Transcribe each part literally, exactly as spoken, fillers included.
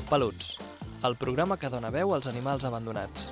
Peluts, el programa que dona veu als animals abandonats.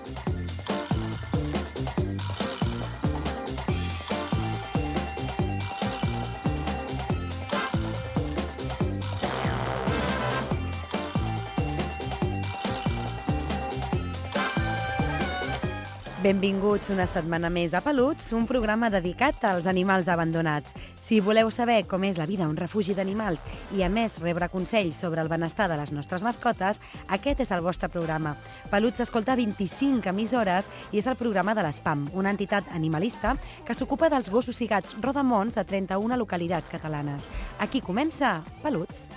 Benvinguts una setmana més a Peluts, un programa dedicat als animals abandonats. Si voleu saber com és la vida a un refugi d'animals i, a més, rebre consells sobre el benestar de les nostres mascotes, aquest és el vostre programa. Peluts s'escolta vint-i-cinc emissores i és el programa de l'ESPAM, una entitat animalista que s'ocupa dels gossos i gats rodamons a trenta-una localitats catalanes. Aquí comença Peluts.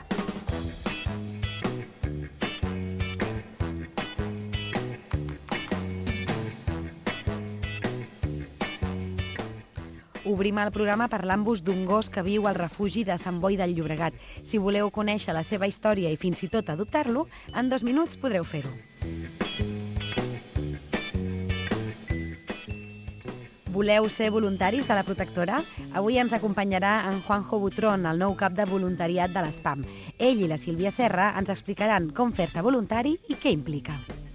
Obrim el programa parlant-vos d'un gos que viu al refugi de Sant Boi del Llobregat. Si voleu conèixer la seva història i fins i tot adoptar-lo, en dos minuts podreu fer-ho. Voleu ser voluntaris de la protectora? Avui ens acompanyarà en Juanjo Butrón, el nou cap de voluntariat de l'ESPAM. Ell i la Sílvia Serra ens explicaran com fer-se voluntari i què implica.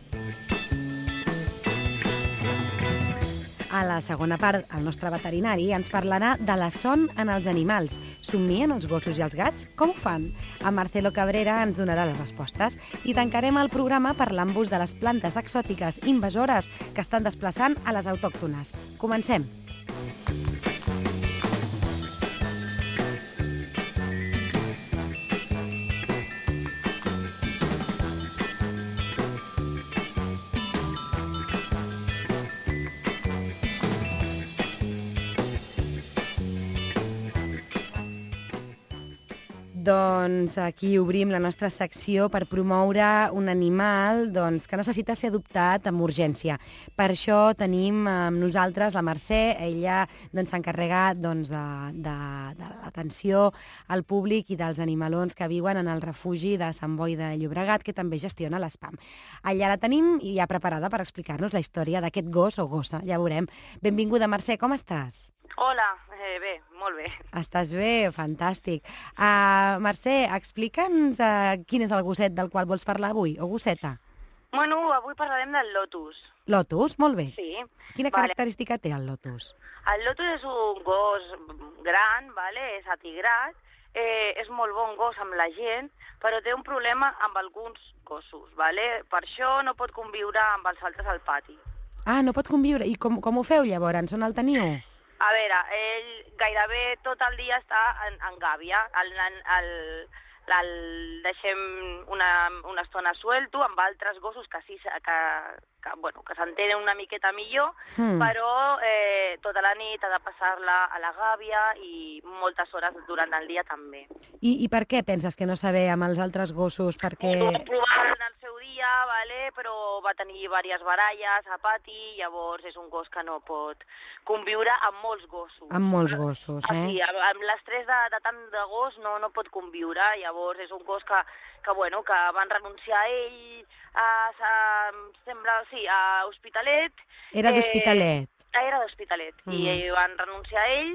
A la segona part, el nostre veterinari ens parlarà de la son en els animals. Somnien els gossos i els gats? Com ho fan? En Marcelo Cabrera ens donarà les respostes. I tancarem el programa parlant-vos de les plantes exòtiques invasores que estan desplaçant a les autòctones. Comencem! Doncs aquí obrim la nostra secció per promoure un animal doncs, que necessita ser adoptat amb urgència. Per això tenim amb nosaltres la Mercè. Ella doncs, s'encarrega doncs, de, de, de l'atenció al públic i dels animalons que viuen en el refugi de Sant Boi de Llobregat, que també gestiona l'ESPAM. Allà la tenim i ja preparada per explicar-nos la història d'aquest gos o gossa. Ja veurem. Benvinguda, Mercè, com estàs? Hola, eh, bé, molt bé. Estàs bé? Fantàstic. Uh, Mercè, explica'ns uh, quin és el gosset del qual vols parlar avui, o gosseta? Bueno, avui parlarem del Lotus. Lotus? Molt bé. Sí. Quina vale. característica té el Lotus? El Lotus és un gos gran, vale? És atigrat, eh, és molt bon gos amb la gent, però té un problema amb alguns gossos, vale? Per això no pot conviure amb els altres al pati. Ah, no pot conviure. I com, com ho feu llavors? On el teniu? A veure, ell gairebé tot el dia està en, en gàbia. El, el, el, el deixem una, una estona suelto amb altres gossos que sí que, que, bueno, que s'entenen una miqueta millor, mm. però eh, tota la nit ha de passar-la a la gàbia i moltes hores durant el dia també. I, i per què penses que no saber amb els altres gossos? Perquè... Ho vam provar en el seu dia, vale? Però va tenir diverses baralles a pati, llavors és un gos que no pot conviure amb molts gossos. Amb molts gossos, eh? Sí, amb l'estrès de, de tant de gos no, no pot conviure, llavors és un gos que, que, bueno, que van renunciar a ell, a, a, sembla, sí, a Hospitalet. Era d'Hospitalet. Eh, era d'Hospitalet, mm. i van renunciar a ell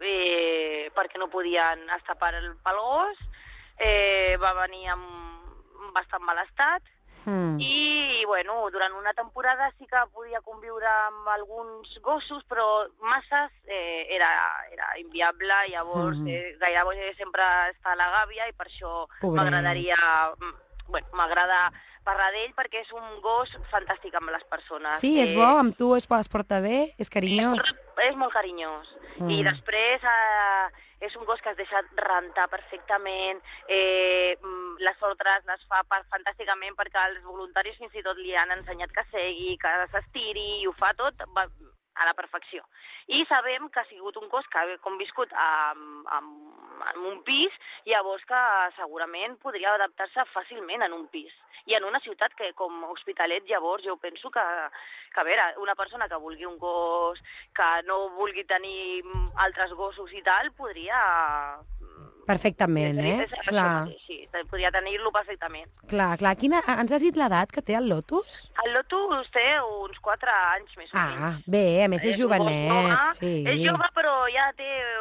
eh, perquè no podien estar pel, pel gos, eh, va venir amb bastant mal estat, mm. i, bueno, durant una temporada sí que podia conviure amb alguns gossos, però masses eh, era, era inviable, llavors mm. eh, gairebé sempre està a la gàbia i per això m'agradaria, bueno, m'agrada parlar d'ell perquè és un gos fantàstic amb les persones. Sí, és bo, amb tu es, es porta bé, és carinyós. És, és molt carinyós. Mm. I després eh, és un gos que es deixa rentar perfectament, eh, les ordres les fa per, fantàsticament perquè els voluntaris fins i tot li han ensenyat que segui, que s'estiri i ho fa tot va, a la perfecció. I sabem que ha sigut un gos que ha conviscut amb, amb, en un pis, llavors que segurament podria adaptar-se fàcilment en un pis. I en una ciutat que com Hospitalet, llavors jo penso que, que a veure, una persona que vulgui un gos, que no vulgui tenir altres gossos i tal, podria... Perfectament, eh? Clar. Sí, podria tenir-lo perfectament. Clar, clar. Quina, ens has dit l'edat que té el Lotus? El Lotus té uns quatre anys més o menys. Ah, bé, a més és, és jovenet. Jove, sí. És jove, però ja té un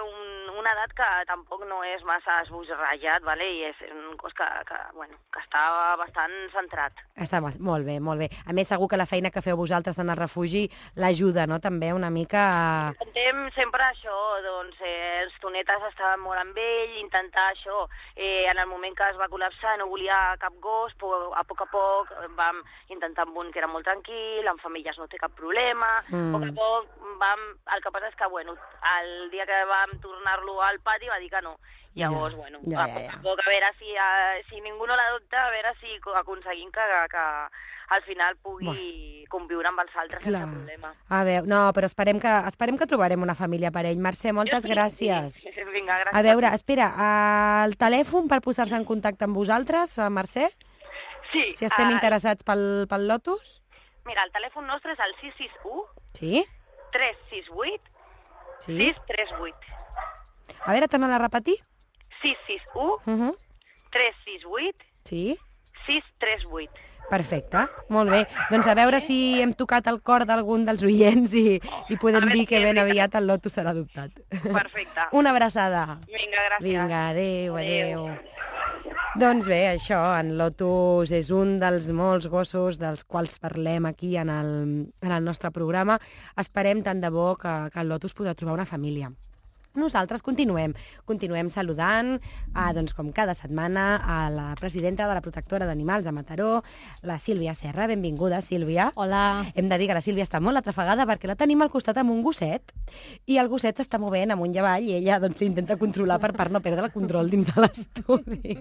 una edat que tampoc no és massa esbojarrajat, vale? I és un cos que, que, bueno, que està bastant centrat. Està molt bé, molt bé. A més, segur que la feina que feu vosaltres en el refugi l'ajuda, no?, també una mica a... Intentem sempre això, doncs, eh, els tonetes estaven molt amb ell, intentar això, eh, en el moment que es va col·lapsar no volia cap gos, però a poc a poc vam intentar amb un que era molt tranquil, amb femelles no té cap problema, mm. a poc a poc vam... El que passa és que, bueno, el dia que vam tornar-lo al pati va dir que no. Llavors, ja, bueno, ja, a poc a poc, a veure si, a, si ningú no l'adopta, a veure si aconseguim que, que al final pugui bueno. conviure amb els altres Clar. sense problema. A veure, no, però esperem que, esperem que trobarem una família per ell. Mercè, moltes sí, gràcies. Sí. Vinga, gràcies. A veure, espera, el telèfon per posar-se en contacte amb vosaltres, Mercè? Sí. Si estem uh, interessats pel, pel Lotus? Mira, el telèfon nostre és el sis sis u sí? tres sis vuit sí? sis tres vuit. A veure, torna-la a repetir. sis sis u uh-huh. tres sis vuit sí? sis tres vuit. Perfecte, molt bé. Doncs a veure si hem tocat el cor d'algun dels oients i, i podem dir que ben aviat el Lotus serà adoptat. Perfecte. Una abraçada. Vinga, gràcies. Vinga, adéu, adéu. Doncs bé, això, en Lotus és un dels molts gossos dels quals parlem aquí en el, en el nostre programa. Esperem tant de bo que, que el Lotus podrà trobar una família. Nosaltres continuem, continuem saludant, eh, doncs, com cada setmana, a la presidenta de la Protectora d'Animals de Mataró, la Sílvia Serra. Benvinguda, Sílvia. Hola. Hem de dir que la Sílvia està molt atrafegada perquè la tenim al costat amb un gosset i el gosset s'està movent amunt i avall i ella doncs, l'intenta controlar per part no perdre el control dins de l'estudi.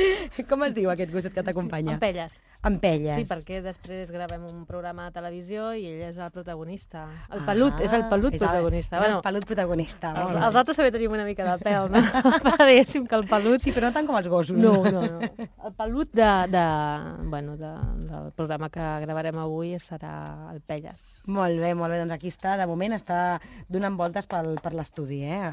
Com es diu aquest gosset que t'acompanya? Ampelles. Ampelles. Sí, perquè després gravem un programa de televisió i ell és el protagonista. El pelut, ah, és el pelut és el, protagonista. És bueno, el pelut protagonista. Els, els altres també tenim una mica de pèl, no? Però diguéssim que el pelut... Sí, però no tant com els gossos. No, no, no. El pelut de, de, bueno, de, del programa que gravarem avui serà el Pelles. Molt bé, molt bé. Doncs aquí està, de moment està donant voltes pel, per l'estudi, eh?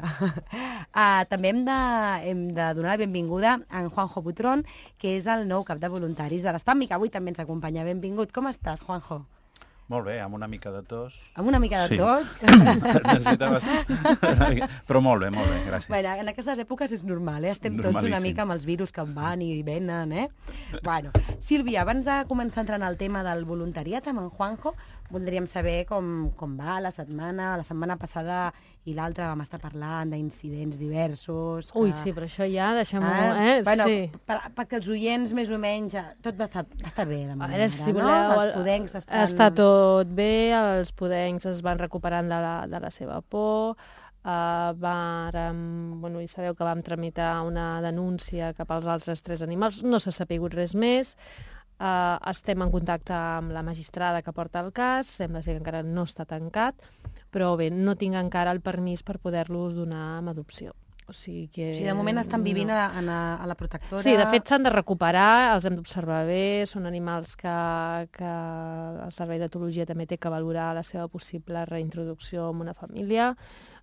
uh, també hem de, hem de donar la benvinguda a en Juanjo Butrón, que és el nou cap de voluntaris de l'Espam i que avui també ens acompanya. Benvingut. Com estàs, Juanjo? Molt bé, amb una mica de tos. Amb una mica de sí. tos? Necessitava una mica... Però molt bé, molt bé, gràcies. Bueno, en aquestes èpoques és normal, eh? Estem tots una mica amb els virus que van i venen, eh? Bueno, Sílvia, abans de començar a entrar en el tema del voluntariat amb en Juanjo, voldríem saber com, com va la setmana. La setmana passada i l'altra vam estar parlant d'incidents diversos. Que... Ui, sí, però això ja deixem-ho, ah, eh? Bueno, sí. per, perquè els oients, més o menys, tot va estar, va estar bé, de moment. A veure, si voleu, no? Els podencs estan... Està tot bé, els podencs es van recuperant de la, de la seva por, uh, vàrem, bueno, i sabeu que vam tramitar una denúncia cap als altres tres animals, no s'ha sapigut res més. Uh, estem en contacte amb la magistrada que porta el cas, sembla ser que encara no està tancat, però bé, no tinc encara el permís per poder-los donar amb adopció. O sigui que... O sigui, de moment estan vivint no. a, a, a la protectora... Sí, de fet s'han de recuperar, els hem d'observar bé, són animals que, que el Servei d'Etologia també té que valorar la seva possible reintroducció en una família.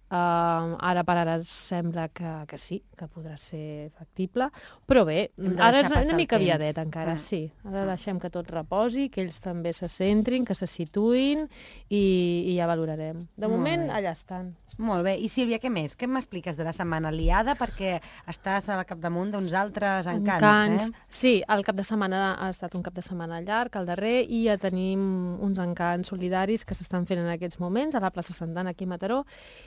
Uh, ara per ara sembla que, que sí, que podrà ser factible, però bé, ara és una mica aviadet encara, ah. sí. Ara deixem que tot reposi, que ells també se centrin, que se situïn i, i ja valorarem. De Molt moment, bé. allà estan. Molt bé. I Sílvia, què més? Què m'expliques de la setmana liada? Perquè estàs al capdamunt d'uns altres encants, encants. eh? Sí, el cap de setmana ha estat un cap de setmana llarg, el darrer, i ja tenim uns encants solidaris que s'estan fent en aquests moments a la plaça Santana, aquí a Mataró.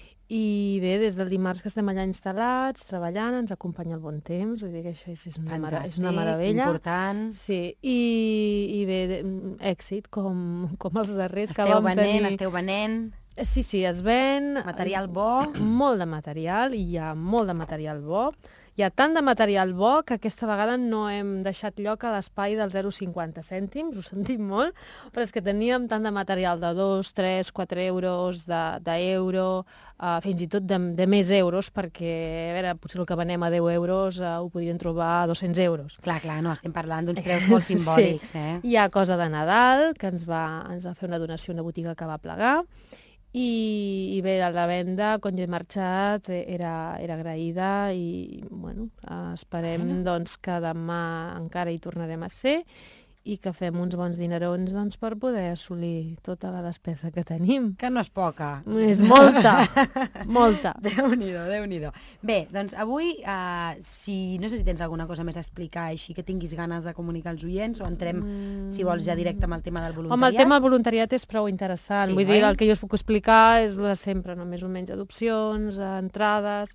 I bé, des del dimarts que estem allà instal·lats, treballant, ens acompanya el bon temps, vull dir que això és una, mara, és una meravella. Important. Sí, i, i bé, de, èxit, com, com els darrers esteu que vam venent, tenir. Esteu venent, Sí, sí, es ven. material bo. Molt de material, i hi ha molt de material bo. Hi ha tant de material bo que aquesta vegada no hem deixat lloc a l'espai del zero coma cinquanta cèntims, ho sentim molt, però és que teníem tant de material de dos, tres, quatre euros, d'euro, uh, fins i tot de, de més euros, perquè a veure, potser el que venem a deu euros uh, ho podrien trobar a dos-cents euros. Clar, clar, no, estem parlant d'uns preus molt simbòlics, sí. eh? Hi ha cosa de Nadal, que ens va, ens va fer una donació a una botiga que va plegar, I, i bé, la venda, quan jo he marxat, era, era agraïda i, bueno, esperem doncs, que demà encara hi tornarem a ser i que fem uns bons dinerons doncs, per poder assolir tota la despesa que tenim. Que no és poca. És molta, molta. Déu-n'hi-do, Déu-n'hi-do. Bé, doncs avui, uh, si no sé si tens alguna cosa més a explicar així que tinguis ganes de comunicar als oients, o entrem, mm. si vols, ja directe amb el tema del voluntariat. Home, el tema del voluntariat és prou interessant. Sí, Vull oi? dir, el que jo us puc explicar és el de sempre, no? Més o menys adopcions, entrades,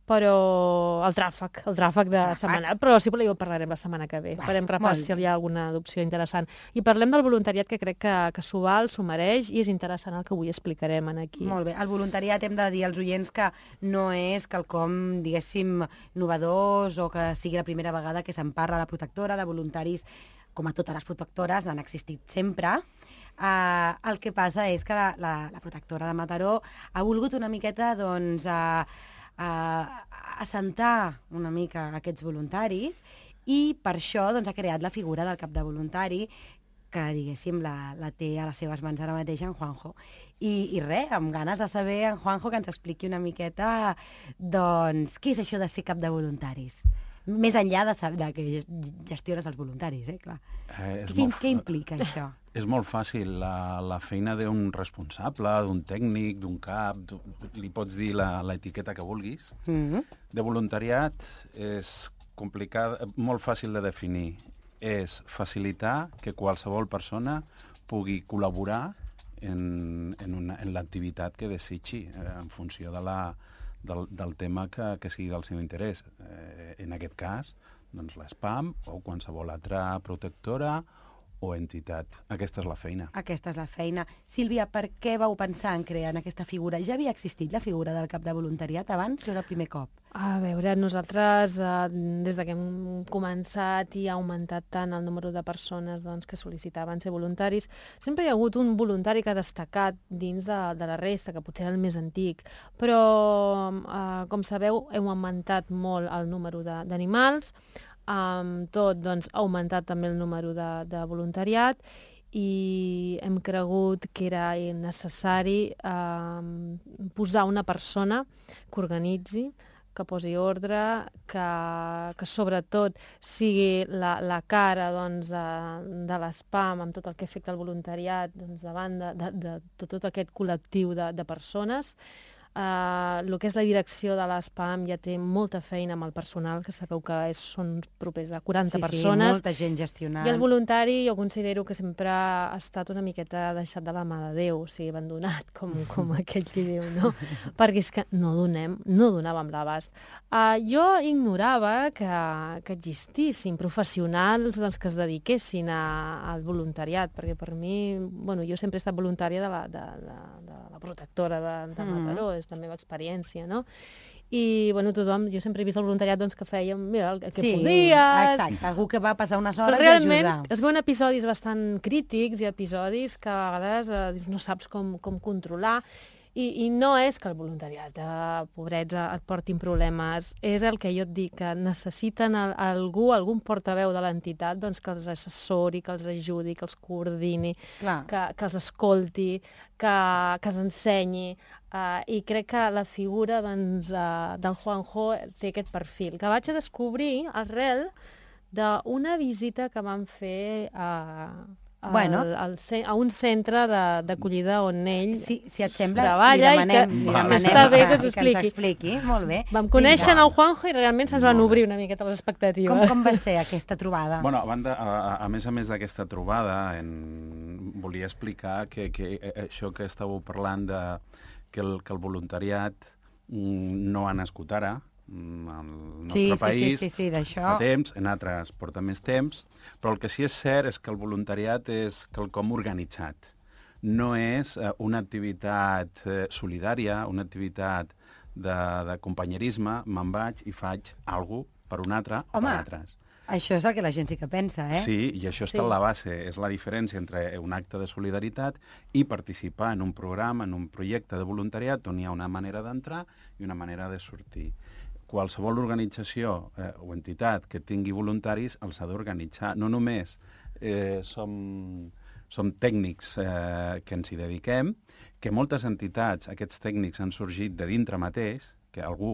però el tràfic, el tràfic de Tràfic. setmanal, però si voleu en parlarem la setmana que ve. Va, Farem molt repàs bé. si hi ha alguna adopció interessant. I parlem del voluntariat, que crec que, que s'ho val, s'ho mereix, i és interessant el que avui explicarem en aquí. Molt bé. El voluntariat hem de dir als oients que no és quelcom, diguéssim, novedós o que sigui la primera vegada que se'n parla. La protectora de voluntaris, com a totes les protectores, han existit sempre. Uh, el que passa és que la, la, la protectora de Mataró ha volgut una miqueta, doncs, uh, uh, assentar una mica aquests voluntaris i per això doncs, ha creat la figura del cap de voluntari que, diguéssim, la, la té a les seves mans ara mateix en Juanjo. I, i res, amb ganes de saber, en Juanjo, que ens expliqui una miqueta, doncs, què és això de ser cap de voluntaris? Més enllà de, saber, de que gestiones els voluntaris, eh, clar. Eh, Què, què implica això? És molt fàcil, la, la feina d'un responsable, d'un tècnic, d'un cap, li pots dir l'etiqueta que vulguis. Mm-hmm. De voluntariat és complicat, molt fàcil de definir. És facilitar que qualsevol persona pugui col·laborar en, en, una, en l'activitat que desitgi, eh, en funció de la, del, del tema que, que sigui del seu interès. Eh, en aquest cas, doncs l'ESPAM o qualsevol altra protectora o entitat. Aquesta és la feina. Aquesta és la feina. Sílvia, per què vau pensar en crear en aquesta figura? Ja havia existit la figura del cap de voluntariat abans o era el primer cop? A veure, nosaltres, eh, des de que hem començat i ha augmentat tant el número de persones doncs, que sol·licitaven ser voluntaris, sempre hi ha hagut un voluntari que ha destacat dins de, de la resta, que potser era el més antic, però, eh, com sabeu, hem augmentat molt el número d'animals, amb tot doncs, ha augmentat també el número de, de voluntariat i hem cregut que era necessari eh, posar una persona que organitzi, que posi ordre, que, que sobretot sigui la, la cara doncs, de, de l'ESPAM amb tot el que afecta el voluntariat doncs, davant de, de, de, de tot aquest col·lectiu de, de persones. Uh, el que és la direcció de l'ESPAM ja té molta feina amb el personal, que sabeu que és, són propers de quaranta sí, persones. Sí, molta gent gestionant. I el voluntari jo considero que sempre ha estat una miqueta deixat de la mà de Déu, o sigui, abandonat, com, com aquell qui diu, no? Perquè és que no donem, no donàvem l'abast. Uh, jo ignorava que, que existissin professionals doncs, que es dediquessin a, al voluntariat, perquè per mi, bueno, jo sempre he estat voluntària de la, de, de, de la protectora de, de Mataró, mm. és la meva experiència, no? I, bueno, tothom, jo sempre he vist el voluntariat doncs, que fèiem, mira, el que sí, podies... exacte, algú que va passar unes hores Però realment i ajudar. es veuen episodis bastant crítics i episodis que a vegades eh, no saps com, com controlar. I, I no és que el voluntariat, eh, pobrets, eh, et portin problemes, és el que jo et dic, que necessiten el, algú, algun portaveu de l'entitat doncs, que els assessori, que els ajudi, que els coordini, que, que els escolti, que, que els ensenyi. Uh, I crec que la figura doncs, uh, del Juanjo té aquest perfil, que vaig a descobrir arrel d'una visita que vam fer a... Al, bueno. al, a un centre d'acollida on ell si, si et sembla, treballa li demanem, i que, li demanem que està bé que ens que expliqui. ens expliqui. Molt bé. Vam conèixer el Juanjo i realment se'ns van obrir una miqueta les expectatives. Com, com va ser aquesta trobada? Bueno, a, banda, a, a més a més d'aquesta trobada, en... volia explicar que, que això que estàveu parlant de que el, que el voluntariat no ha nascut ara, al nostre sí, país, sí, sí, sí, sí, fa temps, en altres porta més temps, però el que sí és cert és que el voluntariat és quelcom organitzat. No és eh, una activitat eh, solidària, una activitat de, de companyerisme, me'n vaig i faig alguna cosa per un altre o Home, per altres. Això és el que la gent sí que pensa, eh? Sí, i això sí. està a la base. És la diferència entre un acte de solidaritat i participar en un programa, en un projecte de voluntariat on hi ha una manera d'entrar i una manera de sortir. Qualsevol organització eh, o entitat que tingui voluntaris els ha d'organitzar. No només eh, som, som tècnics eh, que ens hi dediquem, que moltes entitats, aquests tècnics han sorgit de dintre mateix, que algú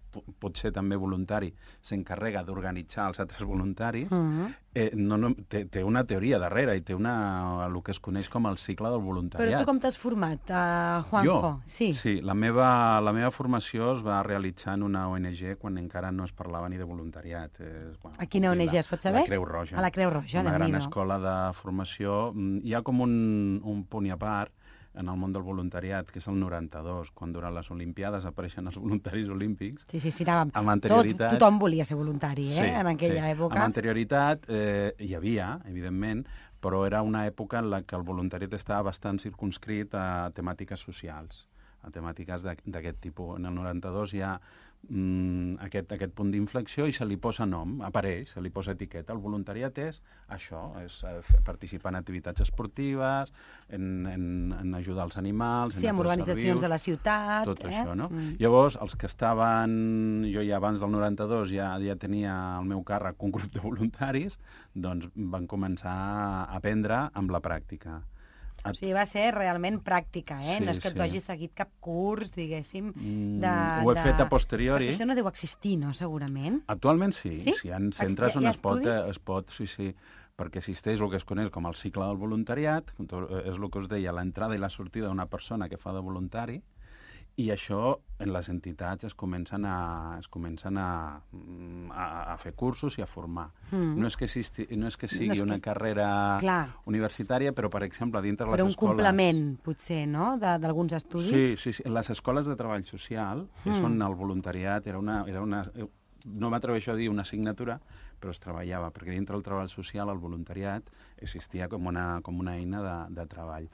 potser també voluntari, s'encarrega d'organitzar els altres voluntaris, Mhm. eh, no, no, té, té una teoria darrere i té una, el que es coneix com el cicle del voluntariat. Però tu com t'has format, uh, Juanjo? Jo? Sí. Sí, la meva, la meva formació es va realitzar en una O N G quan encara no es parlava ni de voluntariat. És, bueno, A quina O N G, es pot saber? La Creu Roja. A la Creu Roja, Una gran Déu-n'hi-do. escola de formació. Mm, Hi ha com un, un punt i a part en el món del voluntariat, que és el noranta-dos, quan durant les Olimpiades apareixen els voluntaris olímpics. Sí, sí, sí, anàvem. Amb anterioritat... Tot, tothom volia ser voluntari, eh, en aquella sí. època. Amb anterioritat eh, hi havia, evidentment, però era una època en la que el voluntariat estava bastant circunscrit a temàtiques socials, a temàtiques d'ac- d'aquest tipus. En el noranta-dos hi ha mm, aquest, aquest punt d'inflexió i se li posa nom, apareix, se li posa etiqueta. El voluntariat és això, és eh, f- participar en activitats esportives, en, en, en ajudar els animals, Sí, en amb altres organitzacions servius, de la ciutat. tot eh? això, no? Mm. Llavors, els que estaven... Jo ja abans del noranta-dos ja, ja tenia al meu càrrec un grup de voluntaris, doncs van començar a aprendre amb la pràctica. O sigui, va ser realment pràctica, eh? Sí, no és que sí. tu hagis seguit cap curs, diguéssim, Mm, de... ho he de... fet a posteriori. Perquè això no deu existir, no?, segurament. Actualment sí, Sí? sí, hi ha Ex- centres hi ha- on hi ha es pot, eh, estudis? es pot, sí, sí, perquè existeix el que es coneix com el cicle del voluntariat, és el que us deia, l'entrada i la sortida d'una persona que fa de voluntari, i això en les entitats es comencen a, es comencen a, a, a fer cursos i a formar. Mm. No és que, existi, no és que sigui No és que una es- carrera Clar. universitària, però, per exemple, dintre les Però un escoles... complement, potser, no?, de- d'alguns estudis. Sí, sí, sí. En les escoles de treball social és Mm. on el voluntariat era una... Era una no m'atreveixo a dir una assignatura, però es treballava, perquè dintre del treball social el voluntariat existia com una, com una eina de, de treball.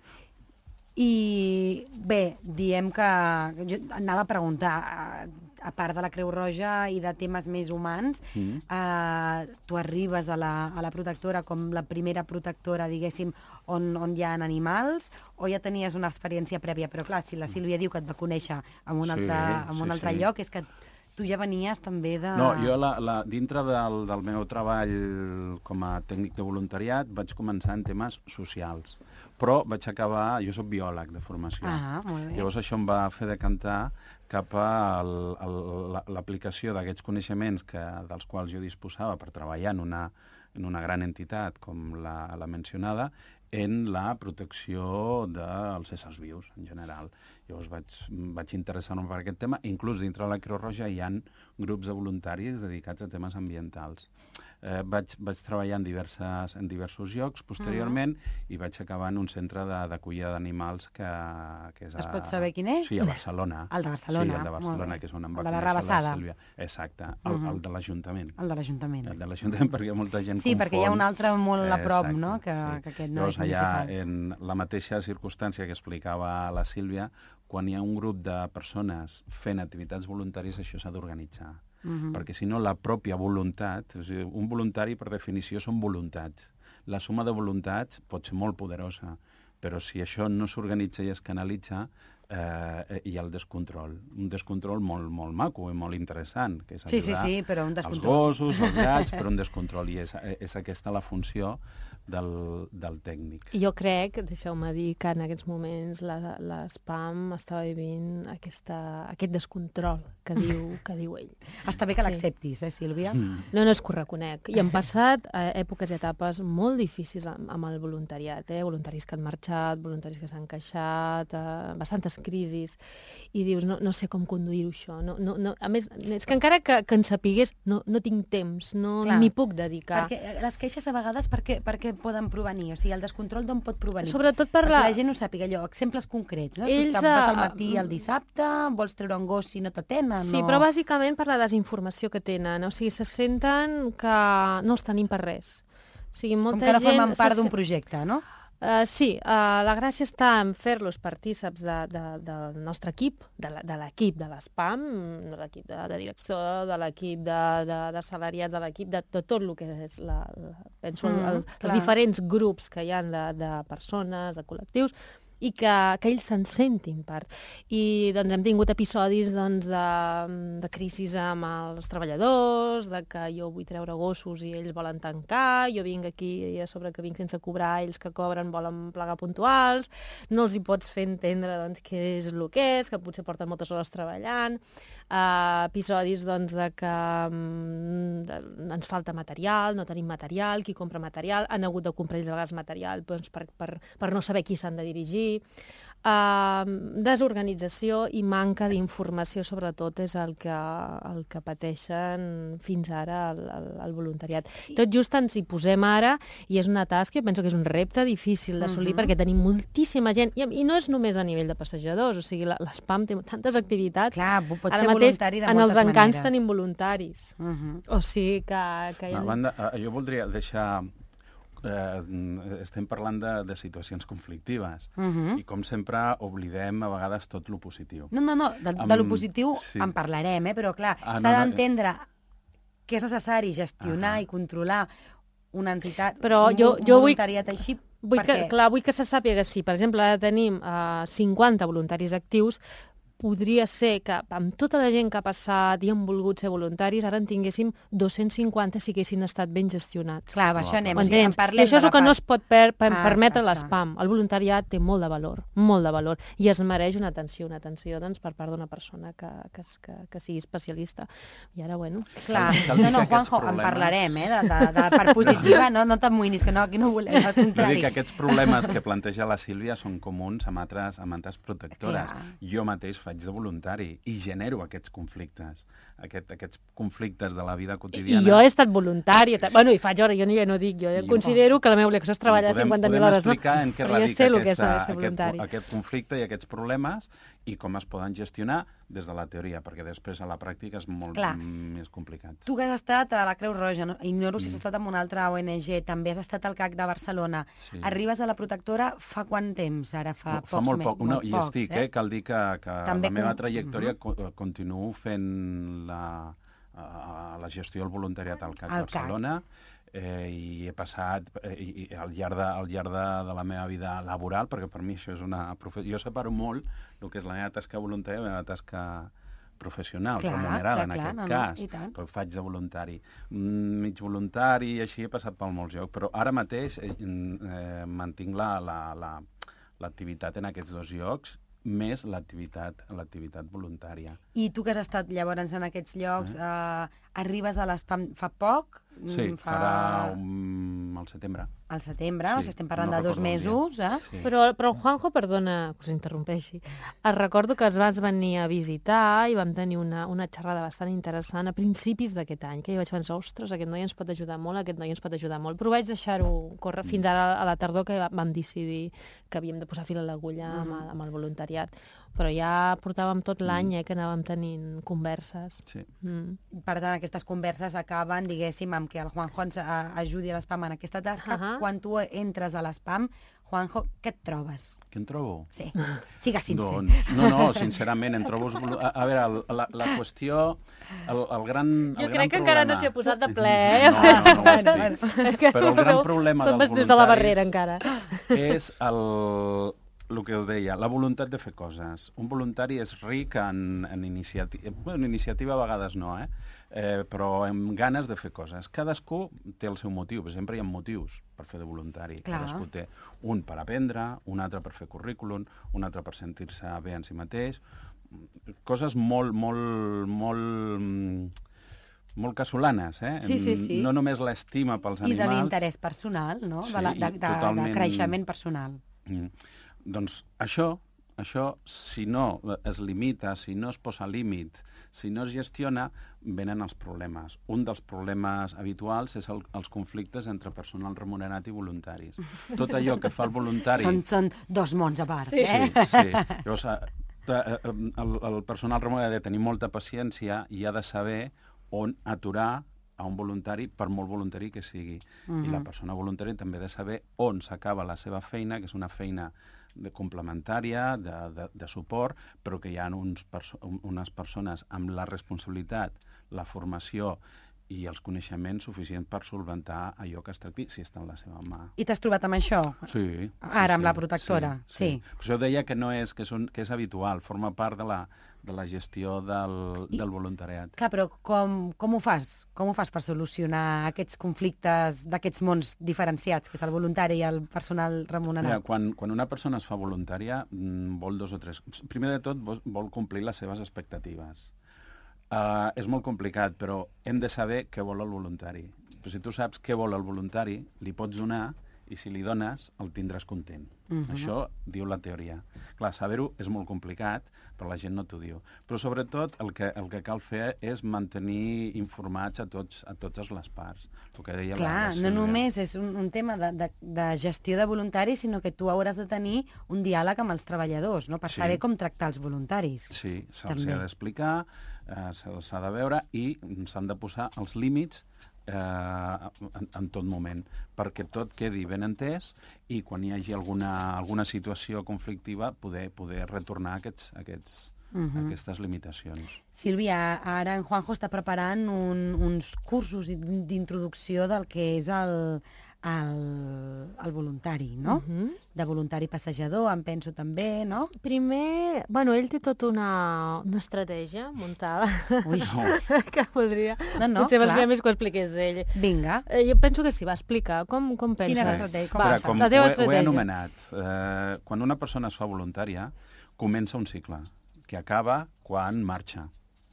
I bé, diem que... Jo anava a preguntar, a, a part de la Creu Roja i de temes més humans, Mm. eh, tu arribes a la, a la protectora com la primera protectora, diguéssim, on, on hi ha animals, o ja tenies una experiència prèvia? Però clar, si la Sílvia diu que et va conèixer en un Sí, altre, en un sí, altre sí. lloc, és que tu ja venies també de... No, jo la, la, dintre del, del meu treball com a tècnic de voluntariat vaig començar en temes socials, però vaig acabar... Jo soc biòleg de formació. Ah, molt bé. Llavors això em va fer decantar cap a el- el- la- l'aplicació d'aquests coneixements que, dels quals jo disposava per treballar en una, en una gran entitat com la, la mencionada, en la protecció dels éssers vius, en general. Llavors vaig, vaig interessar-me per aquest tema. Inclús dintre de la Creu Roja hi ha grups de voluntaris dedicats a temes ambientals. Eh, vaig, vaig treballar en, diverses, en diversos llocs posteriorment uh-huh. i vaig acabar en un centre de- d'acollida d'animals que, que és a... Es pot saber quin és? Sí, a Barcelona. El de Barcelona, Sí, el de molt Barcelona, bé. que és on em El va de la conèixer Rabassada. Sílvia. Exacte, el, Mhm. el de l'Ajuntament. El de l'Ajuntament. El de l'Ajuntament, perquè molta gent Sí, confon. perquè hi ha un altre molt a prop, Exacte, no?, que, que aquest no Llavors, és allà, municipal. en la mateixa circumstància que explicava la Sílvia, quan hi ha un grup de persones fent activitats voluntàries, això s'ha d'organitzar. Mhm. Perquè si no, la pròpia voluntat, és a dir, un voluntari per definició són voluntats. La suma de voluntats pot ser molt poderosa, però si això no s'organitza i es canalitza, eh, hi ha el descontrol. Un descontrol molt, molt maco i molt interessant, que és Sí, sí, ajudar sí, però un els descontrol. gossos, els gats, però un descontrol. I és, és aquesta la funció del, del tècnic. Jo crec, deixeu-me dir, que en aquests moments la- l'ESPAM estava vivint aquesta, aquest descontrol que diu, que diu ell. Està bé que Sí. l'acceptis, eh, Sílvia? Mm. No, no, és que ho reconec. I han passat eh, èpoques i etapes molt difícils amb, amb el voluntariat, eh? Voluntaris que han marxat, voluntaris que s'han queixat, eh, bastantes crisis, i dius, no, no sé com conduir-ho això. No, no, no. A més, és que encara que, que en sapigués, no, no tinc temps, no Clar. m'hi puc dedicar. Perquè les queixes a vegades per què, per què poden provenir? O sigui, el descontrol d'on pot provenir? Sobretot per Perquè la... la gent no sàpiga allò, exemples concrets, no? Ells, tu te'n vas al eh, matí al dissabte, vols treure un gos si no t'atenen, Sí, no? però bàsicament per la desinformació que tenen. O sigui, se senten que no els tenim per res. O sigui, Com molta que ara gent... formen part se d'un sen- projecte, no? Uh, sí, uh, la gràcia està en fer-los partíceps de, de, del nostre equip, de la- de l'equip de l'ESPAM, de l'equip de, de direcció, de l'equip de, de, de salariats, de l'equip de, de tot el que és la, la, penso, Mm, el, el, clar. els diferents grups que hi ha de, de persones, de col·lectius, i que, que ells se'n sentin part. I doncs, hem tingut episodis doncs, de, de crisis amb els treballadors, de que jo vull treure gossos i ells volen tancar, jo vinc aquí i a sobre que vinc sense cobrar, ells que cobren volen plegar puntuals, no els hi pots fer entendre doncs, què és el que és, que potser porten moltes hores treballant. Uh, episodis doncs, de que um, ens falta material, no tenim material, qui compra material, han hagut de comprar ells a vegades material doncs, per, per, per no saber qui s'han de dirigir. Uh, desorganització i manca d'informació, sobretot, és el que, el que pateixen fins ara el, el, el voluntariat. Tot just ens hi posem ara i és una tasca, jo penso que és un repte difícil d'assolir, uh-huh. perquè tenim moltíssima gent, i, i no és només a nivell de passejadors, o sigui, l'Spam té tantes activitats. Clar, pot ara ser mateix, voluntari de en moltes els encants maneres. tenim voluntaris. Uh-huh. O sigui que... que hi ha... A banda, jo voldria deixar... Eh, estem parlant de, de situacions conflictives uh-huh. i com sempre oblidem a vegades tot lo positiu. No, no, no, de, Amb... de lo positiu sí. en parlarem, eh? Però clar, ah, s'ha no, no, d'entendre que és necessari gestionar uh-huh. i controlar una entitat, però un, jo, un jo voluntariat vull, així, vull perquè... que, clar, vull que se sàpiga que si, per exemple, ara tenim uh, cinquanta voluntaris actius, podria ser que amb tota la gent que ha passat i han volgut ser voluntaris, ara en tinguéssim dos-cents cinquanta si haguessin estat ben gestionats. Clar, amb això anem. O sigui, en parlem I això és el que part... no es pot per, per, ah, permetre exacte. l'espam. El voluntariat té molt de valor, molt de valor, i es mereix una atenció, una atenció doncs, per part d'una persona que, que, que, que sigui especialista. I ara, bueno... Clar, cal, cal no, no, que Juanjo, problemes... en parlarem, eh, de, de, de part positiva, no, no t'amoïnis, que no, aquí no volem, al Vull contrari. dir que aquests problemes que planteja la Sílvia són comuns amb altres, amb altres protectores. Clar. Jo mateix faig de voluntari i genero aquests conflictes, aquest, aquests conflictes de la vida quotidiana. I jo he estat voluntària. Sí. Bueno, i faig hora, jo no, jo no dic, jo, jo considero que la meva obligació és treballar podem, cinquanta mil hores, no? Podem explicar en què Però radica ja sé el aquesta, que és ser voluntari. aquest, aquest conflicte i aquests problemes i com es poden gestionar des de la teoria, perquè després a la pràctica és molt Clar. més complicat. Tu que has estat a la Creu Roja, no? Ignoro si has estat en una altra O N G, també has estat al C A C de Barcelona. Sí. Arribes a la protectora fa quant temps? Ara fa, fa pocs molt me- poc, no, molt i pocs, estic, eh? eh? Cal dir que, que També la meva com- trajectòria Mhm. co continuo fent la, a, la gestió del voluntariat al C A C Al de C A C. Barcelona, eh, i he passat eh, i, i al llarg, de, al llarg de, de la meva vida laboral, perquè per mi això és una professió... Jo separo molt el que és la meva tasca voluntària i la meva tasca professional, Clar, remunerada clar, en clar, aquest no, no, cas, i tant. però faig de voluntari. Mm, mig voluntari i així he passat per molts llocs, però ara mateix eh, eh, mantinc la, la, la, l'activitat en aquests dos llocs, més l'activitat l'activitat voluntària. I tu que has estat llavors en aquests llocs, eh? Eh, arribes a l'Espam fa poc? Sí, Mm, fa... farà un... al setembre. Al setembre, Sí, o sigui, estem parlant no de dos recordo el dia. mesos, eh? Sí. Però, però Juanjo, perdona que us interrompeixi, et recordo que ens vas venir a visitar i vam tenir una, una xerrada bastant interessant a principis d'aquest any, que jo vaig pensar, ostres, aquest noi ens pot ajudar molt, aquest noi ens pot ajudar molt, però vaig deixar-ho córrer fins ara a la tardor que vam decidir que havíem de posar fil a l'agulla amb, el- amb el voluntariat. Però ja portàvem tot l'any eh, que anàvem tenint converses. Sí. Mm. Per tant, aquestes converses acaben, diguéssim, amb que el Juanjo ens a, ajudi a l'Espam en aquesta tasca. Ahà. Quan tu entres a l'Espam, Juanjo, què et trobes? Què en trobo? Sí, sigues sincer. Doncs, no, no, sincerament, en trobo... A, a veure, el, la, la qüestió, el, el gran el Jo gran crec que encara no problema- s'hi ha posat de ple, eh? No, no, no ho estic. Però el gran problema Tot dels vas des de la voluntaris barrera, encara. és el, el que us deia, la voluntat de fer coses. Un voluntari és ric en, en iniciativa, bueno, iniciativa a vegades no, eh? Eh, però amb ganes de fer coses. Cadascú té el seu motiu, sempre hi ha motius per fer de voluntari. Clar. Cadascú té un per aprendre, un altre per fer currículum, un altre per sentir-se bé en si mateix. Coses molt, molt, molt... mm, molt casolanes, eh? Sí, sí, sí. No només l'estima pels I de animals... l'interès personal, no? Sí, de, la, de, i de, de totalment- creixement personal. Mm. Doncs això, això, si no es limita, si no es posa límit, si no es gestiona, venen els problemes. Un dels problemes habituals és el, els conflictes entre personal remunerat i voluntaris. Tot allò que fa el voluntari... Són, són dos mons a part, Sí. eh? Sí, sí. Llavors, eh, eh, el, el personal remunerat ha de tenir molta paciència i ha de saber on aturar a un voluntari, per molt voluntari que sigui. Mhm. I la persona voluntària també ha de saber on s'acaba la seva feina, que és una feina de complementària, de, de, de suport, però que hi ha uns perso unes persones amb la responsabilitat, la formació i els coneixements suficients per solventar allò que es tracti, si està en la seva mà. I t'has trobat amb això? Sí. Ara, sí, amb la sí, protectora, sí. Per això deia que no és, que, és un, que és habitual, forma part de la, de la gestió del, I- del voluntariat. Clar, però com, com ho fas? Com ho fas per solucionar aquests conflictes d'aquests mons diferenciats, que és el voluntari i el personal Mira, remunerat? quan, quan una persona es fa voluntària, mm, vol dos o tres... Primer de tot, vol, vol complir les seves expectatives. Uh, és molt complicat, però hem de saber què vol el voluntari. Però si tu saps què vol el voluntari, li pots donar i si li dones el tindràs content. Uh-huh. Això diu la teoria. Clar, saber-ho és molt complicat, però la gent no t'ho diu. Però sobretot el que, el que cal fer és mantenir informats a, tots, a totes les parts. El que deia Clar, la, la no només és un, un tema de, de, de gestió de voluntaris, sinó que tu hauràs de tenir un diàleg amb els treballadors, no? Per Sí. saber com tractar els voluntaris. Sí, se'ls També. ha d'explicar, eh, se'ls ha de veure i s'han de posar els límits eh, en, en tot moment, perquè tot quedi ben entès i quan hi hagi alguna, alguna situació conflictiva poder, poder retornar aquests, aquests, uh-huh. aquestes limitacions. Sílvia, ara en Juanjo està preparant un, uns cursos d'introducció del que és el, el, el voluntari, no? Mhm. De voluntari passejador, em penso també, no? Primer, bueno, ell té tota una, una estratègia muntada Ui, que podria... No, no, Potser clar. valdria més que ho expliqués ell. vinga. Eh, jo penso que sí, va explicar. Com, com penses? Quina estratègia? Com Va, va Mira, com la ho, teva he, ho he estratègia. anomenat, eh, quan una persona es fa voluntària, comença un cicle, que acaba quan marxa.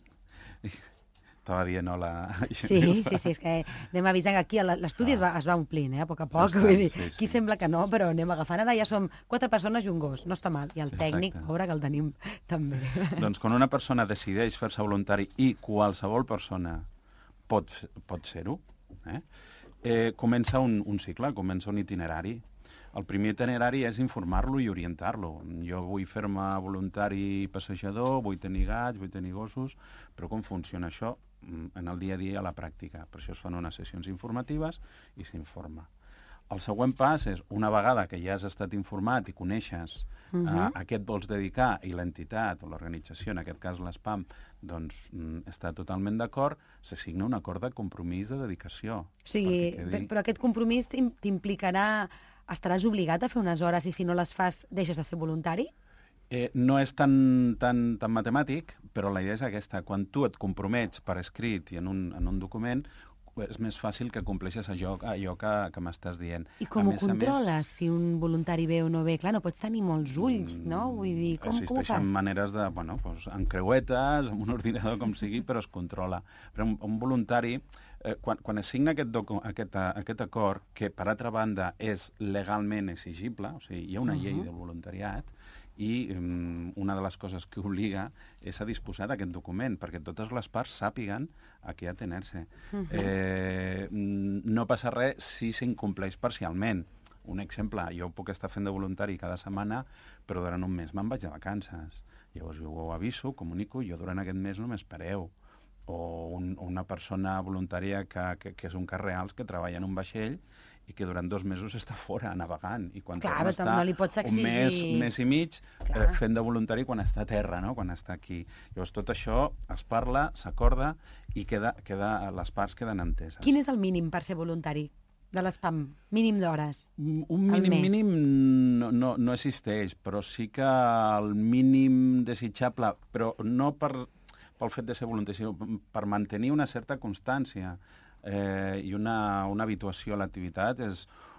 Estava dient hola. Sí, sí, sí, és que anem avisant que aquí l'estudi es, va, es va omplint, eh, a poc a poc. Bastant, Vull dir, sí, sí. aquí sembla que no, però anem agafant. Ara ja som quatre persones i un gos, no està mal. I el tècnic, Exacte. pobre, que el tenim també. Doncs quan una persona decideix fer-se voluntari i qualsevol persona pot, pot ser-ho, eh? Eh, comença un, un cicle, comença un itinerari. El primer itinerari és informar-lo i orientar-lo. Jo vull fer-me voluntari passejador, vull tenir gats, vull tenir gossos, però com funciona això en el dia a dia a la pràctica? Per això es fan unes sessions informatives i s'informa. El següent pas és, una vegada que ja has estat informat i coneixes uh-huh. uh, a què et vols dedicar i l'entitat o l'organització, en aquest cas l'ESPAM, doncs mm, està totalment d'acord, se signa un acord de compromís de dedicació. O sigui, perquè quedi- però aquest compromís t'im- t'implicarà... Estaràs obligat a fer unes hores i si no les fas deixes de ser voluntari? Eh, no és tan, tan, tan matemàtic, però la idea és aquesta. Quan tu et compromets per escrit i en un, en un document, és més fàcil que compleixes allò, allò que, que m'estàs dient. I com A ho més a controles, més, si un voluntari ve o no ve? Clar, no pots tenir molts ulls, no? Vull dir, com, com ho existeixen fas? maneres de, bueno, doncs, amb creuetes, amb un ordinador, com sigui, però es controla. Però un, un voluntari, eh, quan, quan es signa aquest, docu, aquest, aquest acord, que per altra banda és legalment exigible, o sigui, hi ha una llei Uh-huh. del voluntariat, i um, una de les coses que obliga és a disposar d'aquest document, perquè totes les parts sàpiguen a què atener-se. Uh-huh. eh, no passa res si s'incompleix parcialment. Un exemple, jo puc estar fent de voluntari cada setmana, però durant un mes me'n vaig de vacances. Llavors jo ho aviso, comunico, jo durant aquest mes no m'espereu. O un, una persona voluntària que, que, que és un cas reals, que treballa en un vaixell i que durant dos mesos està fora navegant i quan Clar, torna a però estar no li pots un exigir- mes, mes i mig eh, Clar. fent de voluntari quan està a terra, no? Quan està aquí. Llavors tot això es parla, s'acorda i queda, queda, les parts queden enteses. Quin és el mínim per ser voluntari de l'ESPAM? Mínim d'hores? Mm, Un al mínim mes? mínim no, no, no existeix, però sí que el mínim desitjable, però no per, pel fet de ser voluntari, sinó per mantenir una certa constància eh, i una, una habituació a l'activitat és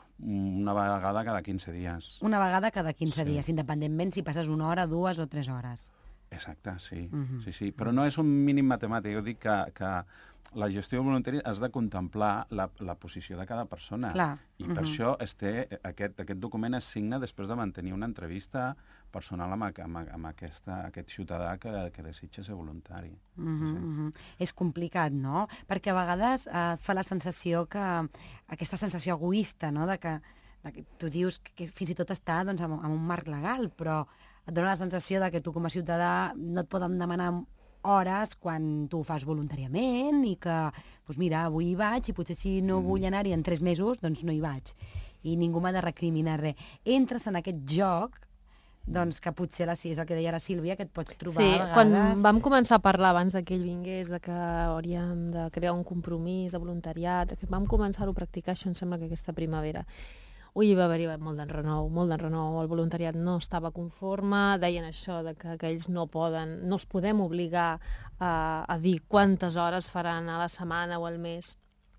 una vegada cada quinze dies. Una vegada cada quinze Sí. dies, independentment si passes una hora, dues o tres hores. Exacte, sí. Mhm. sí, sí. Però no és un mínim matemàtic. Jo dic que, que la gestió voluntària has de contemplar la, la posició de cada persona. Clar. I per Mhm. això es té, aquest, aquest document es signa després de mantenir una entrevista personal amb, a- amb, a- amb aquesta, aquest ciutadà que, que desitja ser voluntari. Uh -huh, uh -huh. És complicat, no? Perquè a vegades eh, fa la sensació que... Aquesta sensació egoista, no?, de que, de que tu dius que, que fins i tot està doncs, amb, amb un marc legal, però et dona la sensació de que tu com a ciutadà no et poden demanar hores quan tu ho fas voluntàriament i que, doncs mira, avui hi vaig i potser si no vull anar-hi en tres mesos, doncs no hi vaig. I ningú m'ha de recriminar res. Entres en aquest joc, doncs que potser la, és el que deia la Sílvia, que et pots trobar Sí, a quan vegades... vam començar a parlar abans de que ell vingués, de que hauríem de crear un compromís de voluntariat, que vam començar-ho a practicar, això em sembla que aquesta primavera. Ui, hi va haver-hi molt d'enrenou, molt d'enrenou, el voluntariat no estava conforme, deien això, de que, que ells no poden, no els podem obligar a, a dir quantes hores faran a la setmana o al mes.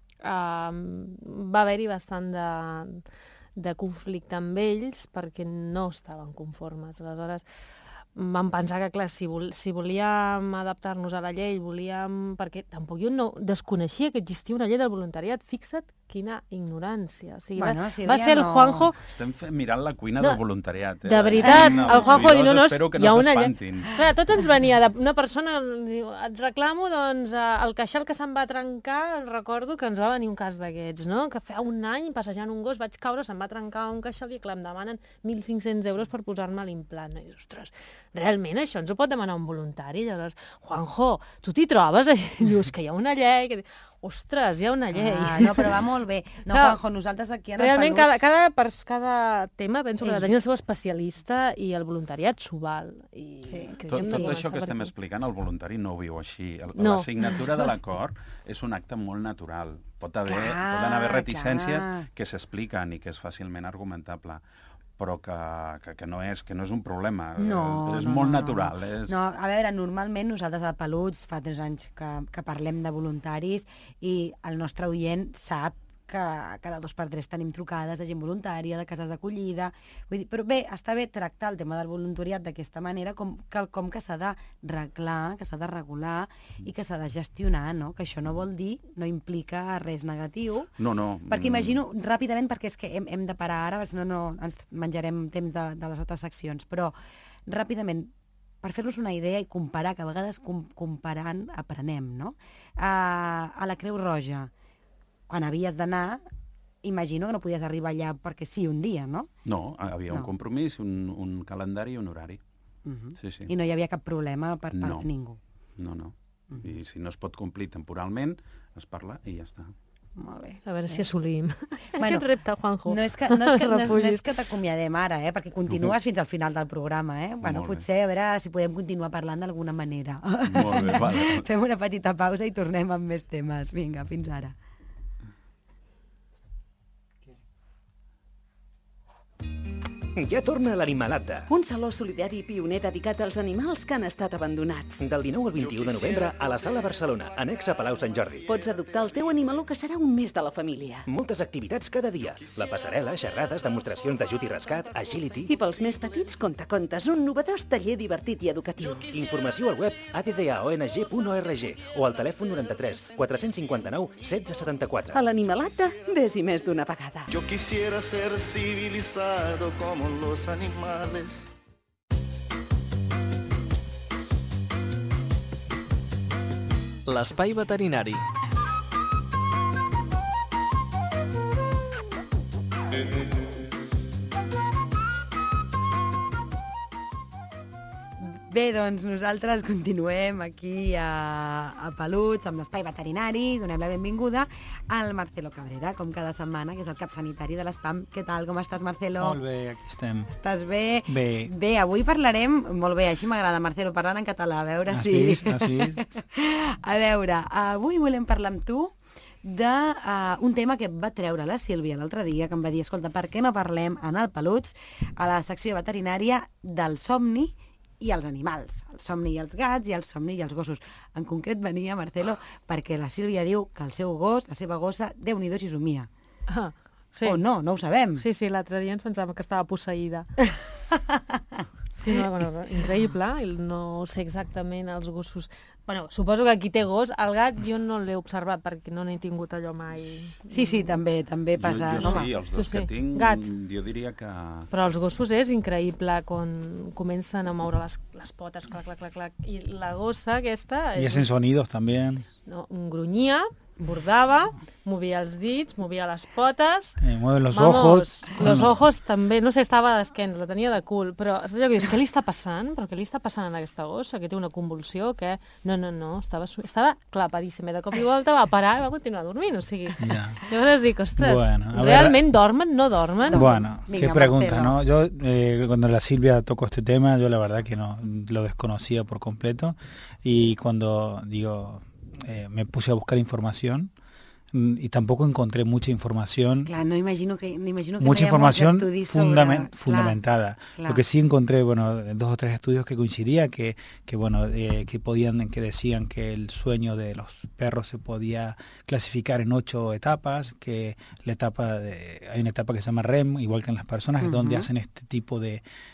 Um, va haver-hi bastant de, de conflicte amb ells perquè no estaven conformes. Aleshores, vam pensar que, clar, si, vol, si volíem adaptar-nos a la llei, volíem... Perquè tampoc jo no desconeixia que existia una llei del voluntariat. Fixa't quina ignorància. O sigui, Bueno, va, Sílvia, va ser el no- Juanjo... Estem fe- mirant la cuina No, del voluntariat. Eh? De veritat, No, el Juanjo va dir, no, no, espero que hi ha no una llei... s'espantin. Clar, tot ens venia d'una persona, diu, et reclamo, doncs, eh, el queixal que se'n va trencar, recordo que ens va venir un cas d'aquests, no? Que fa un any, passejant un gos, vaig caure, se'm va trencar un queixal i, clar, em demanen mil cinc-cents euros per posar-me l'implant. I dius, ostres, realment això ens ho pot demanar un voluntari? I llavors, Juanjo, tu t'hi trobes? I dius que hi ha una llei... Que... Ostres, hi ha una llei. Ah, no, però va molt bé. No, Clar, Juanjo, nosaltres aquí en Realment, els cada, peluts... cada, per, cada tema penso que ha És- de tenir el seu especialista i el voluntariat s'ho val. I Sí. que Tot, hem de tot començar això que per estem aquí. explicant, el voluntari no ho viu així. El- No. La signatura de l'acord és un acte molt natural. Pot haver, Clar, poden haver reticències clar. que s'expliquen i que és fàcilment argumentable, però que, que, que, no, és, que no és un problema. No, és no, molt no, no, natural. no. És... No, a veure, normalment nosaltres a Peluts fa tres anys que, que parlem de voluntaris i el nostre oient sap que cada dos per tres tenim trucades de gent voluntària, de cases d'acollida... Vull dir, però bé, està bé tractar el tema del voluntariat d'aquesta manera com, que, com que s'ha de reglar, que s'ha de regular i que s'ha de gestionar, no? Que això no vol dir, no implica res negatiu. No, no. Perquè imagino, ràpidament, perquè és que hem, hem de parar ara, si no, no ens menjarem temps de, de les altres seccions, però ràpidament, per fer-nos una idea i comparar, que a vegades com, comparant aprenem, no? A, a la Creu Roja, quan havies d'anar, imagino que no podies arribar allà perquè sí un dia, no? No, havia un No. compromís, un, un calendari i un horari. Uh -huh. Sí, sí. I no hi havia cap problema per, per No. ningú. No, no. Mhm. I si no es pot complir temporalment, es parla i ja està. Molt bé. A veure si assolim Bueno, aquest repte, Juanjo. No és que, no és que, no, és- no Refugis. és que t'acomiadem ara, eh? Perquè continues fins al final del programa, eh? Bueno, Molt bé. potser a veure si podem continuar parlant d'alguna manera. Molt bé, vale. Fem una petita pausa i tornem amb més temes. Vinga, fins ara. Ja torna l'Animalata. Un saló solidari i pioner dedicat als animals que han estat abandonats. Del dinou al vint-i-u de novembre a la Sala Barcelona, annex a Palau Sant Jordi. Pots adoptar el teu animaló que serà un més de la família. Moltes activitats cada dia. La passarel·la, xerrades, demostracions d'ajut i rescat, agility... I pels més petits, contacontes, un novedós taller divertit i educatiu. Informació al web a d d a o n g punt org o al telèfon noranta-tres quatre cinquanta-nou setze setanta-quatre. A l'Animalata, ves-hi més d'una vegada. Yo quisiera ser civilizado como los animales. L'espai veterinari. Bé, doncs nosaltres continuem aquí a, a Peluts, amb l'espai veterinari, donem la benvinguda al Marcelo Cabrera, com cada setmana, que és el cap sanitari de l'ESPAM. Què tal, com estàs, Marcelo? Molt bé, aquí estem. Estàs bé? Bé. Bé, avui parlarem, molt bé, així m'agrada, Marcelo, parlant en català, a veure Has si... vist? Has vist? A veure, avui volem parlar amb tu d'un uh, tema que va treure la Sílvia l'altre dia, que em va dir, escolta, per què no parlem en el Peluts, a la secció veterinària del somni i els animals, el somni i els gats i el somni i els gossos. En concret venia, Marcelo, perquè la Sílvia diu que el seu gos, la seva gossa, Déu-n'hi-do si somia. Ah, sí. O no, no ho sabem. Sí, sí, l'altre dia ens pensàvem que estava posseïda. Sí, no, bueno, increïble, i no sé exactament els gossos... Bueno, suposo que qui té gos, el gat jo no l'he observat perquè no n'he tingut allò mai. Sí, sí, també també passa. Jo, jo Home, sí, els tu dos que sí. tinc, Gats. jo diria que... Però els gossos és increïble quan comencen a moure les, les potes, clac, clac, clac, clac, i la gossa aquesta... Y hacen sonidos también. No, grunyia, bordava, movia els dits, movia les potes... Eh, mueven los Vamos, ojos. Los Bueno, ojos també, no sé, estava d'esquena, la tenia de cul, però saps allò que dius, què li està passant? Però què li està passant a aquesta gossa? Que té una convulsió? Que... No, no, no, estava, su- estava clapadíssima. De cop i volta va parar i va continuar dormint, o sigui... Ya. Llavors dic, ostres, Bueno, a ver- realment dormen, no dormen? Bueno, Venga, qué pregunta, Marcelo. ¿no? Yo, eh, cuando la Silvia tocó este tema, yo la verdad que no lo desconocía por completo. Y cuando, digo, eh, me puse a buscar información mm, y tampoco encontré mucha información. clar, no imagino que, no imagino que Mucha no hi ha molts información estudis sobre- fundamen- clar, fundamentada. clar. Lo que sí encontré, bueno, dos o tres estudios que coincidía que, que bueno, eh, que podían, que decían que el sueño de los perros se podía clasificar en ocho etapas, que la etapa de, hay una etapa que se llama R E M, igual que en las personas, es donde Ujú. hacen este tipo de,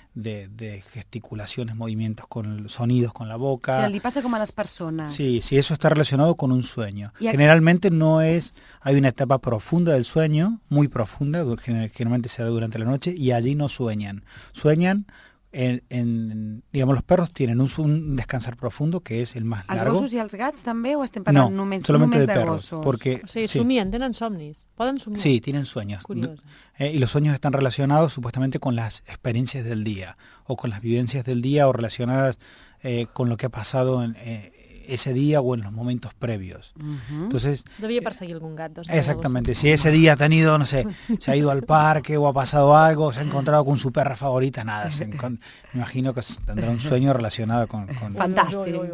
de, de gesticulaciones, movimientos, con sonidos con la boca. O sea, li pasa como a las personas. Sí, sí, eso está relacionado con un sueño. Y aquí- Generalmente no es, hay una etapa profunda del sueño, muy profunda, du- gener- generalmente se da durante la noche, y allí no sueñan. Sueñan en, en digamos, los perros tienen un, su- un descansar profundo, que es el más Els largo. gossos i els gats també o estem No, parlant només, solamente només de de perros, gossos? porque O sigui, sí, somien, tenen somnis. Poden somiar. sí, tienen sueños. Curioso. Eh, y los sueños están relacionados supuestamente con las experiencias del día, o con las vivencias del día, o relacionadas eh, con lo que ha pasado en eh, ese día o en los momentos previos. Uh-huh. Entonces, Devia perseguir algun gat. Doncs, exactamente, si ese día ha tenido, no sé, se ha ido al parque o ha pasado algo, se ha encontrado con su perra favorita, nada, se encon- me imagino que tendrá un sueño relacionado con... con- Fantàstic.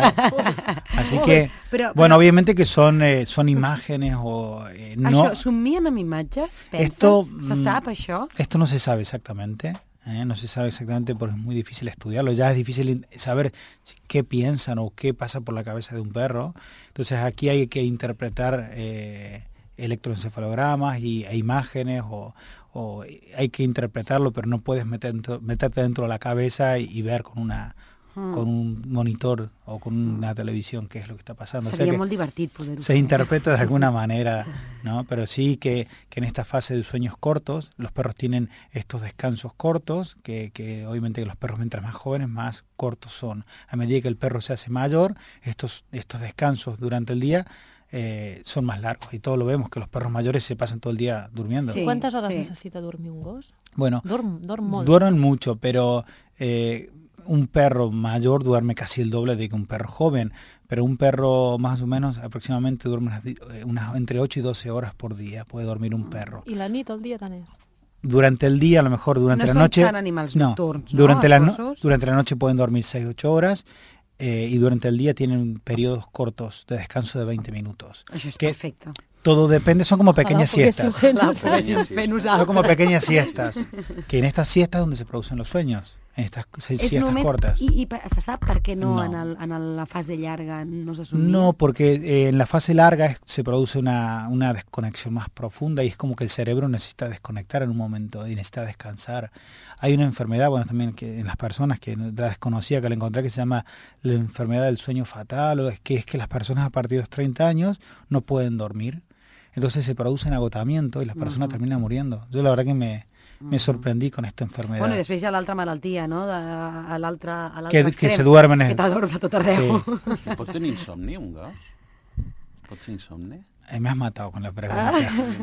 Así que, Però, bueno, però obviamente que son, eh, son imágenes o eh, no... això, somien amb imatges, penses? Esto, Se mm, sap, això? Esto no se sabe exactamente, ¿eh? No se sabe exactamente porque es muy difícil estudiarlo. Ya es difícil in- saber si- qué piensan o qué pasa por la cabeza de un perro. Entonces aquí hay que interpretar eh, electroencefalogramas y, e imágenes o, o hay que interpretarlo, pero no puedes meter dentro- meterte dentro de la cabeza y, y ver con una con un monitor o con una televisión qué es lo que está pasando. O sea Seria que molt divertit poder-ho se fer. interpreta de alguna manera, ¿no? Pero sí que, que en esta fase de sueños cortos, los perros tienen estos descansos cortos, que, que obviamente los perros mientras más jóvenes, más cortos son. A medida que el perro se hace mayor, estos, estos descansos durante el día eh, son más largos. Y todos lo vemos, que los perros mayores se pasan todo el día durmiendo. Sí. Quantes hores sí. necessita dormir un gos? Bueno, Dorm, dorm molt. duermen mucho, pero eh, un perro mayor duerme casi el doble de que un perro joven, pero un perro más o menos aproximadamente duerme unas, di- eh, unas entre ocho y doce horas por día, puede dormir un perro. I la nit, el dia tant és? Durante el día, a lo mejor durante No la son noche... tan animals no, nocturns, ¿no? durante, Els la no- gossos. durante la noche pueden dormir seis u ocho horas eh, y durante el día tienen periodos cortos de descanso de veinte minutos. Això és Que perfecte. todo depende, son como pequeñas siestas. Ojalà ho poguéssim fer Son nosaltres. como pequeñas siestas, que en estas siestas es donde se producen los sueños, en estas se- És siestas només, cortas. I, i per- se sap per què no, No. En, el, en la fase llarga no se somia? No, porque eh, en la fase larga es- se produce una, una desconexión más profunda y es como que el cerebro necesita desconectar en un momento y necesita descansar. Hay una enfermedad, bueno, también que en las personas que la desconocía, que la encontré, que se llama la enfermedad del sueño fatal, o es que es que las personas a partir de los treinta años no pueden dormir. Entonces se produce un agotamiento y las personas Ujú. terminan muriendo. Yo la verdad que me, me Ujú. sorprendí con esta enfermedad. Bueno, i després hi ha l'altra malaltia, no? De, a l'altre a l'altre que, que extrem. se duermen. Que t'adorms a tot arreu. Sí. Pot tenir insomni, un gos? Pot ser insomni? Eh, me has matado con la pregunta.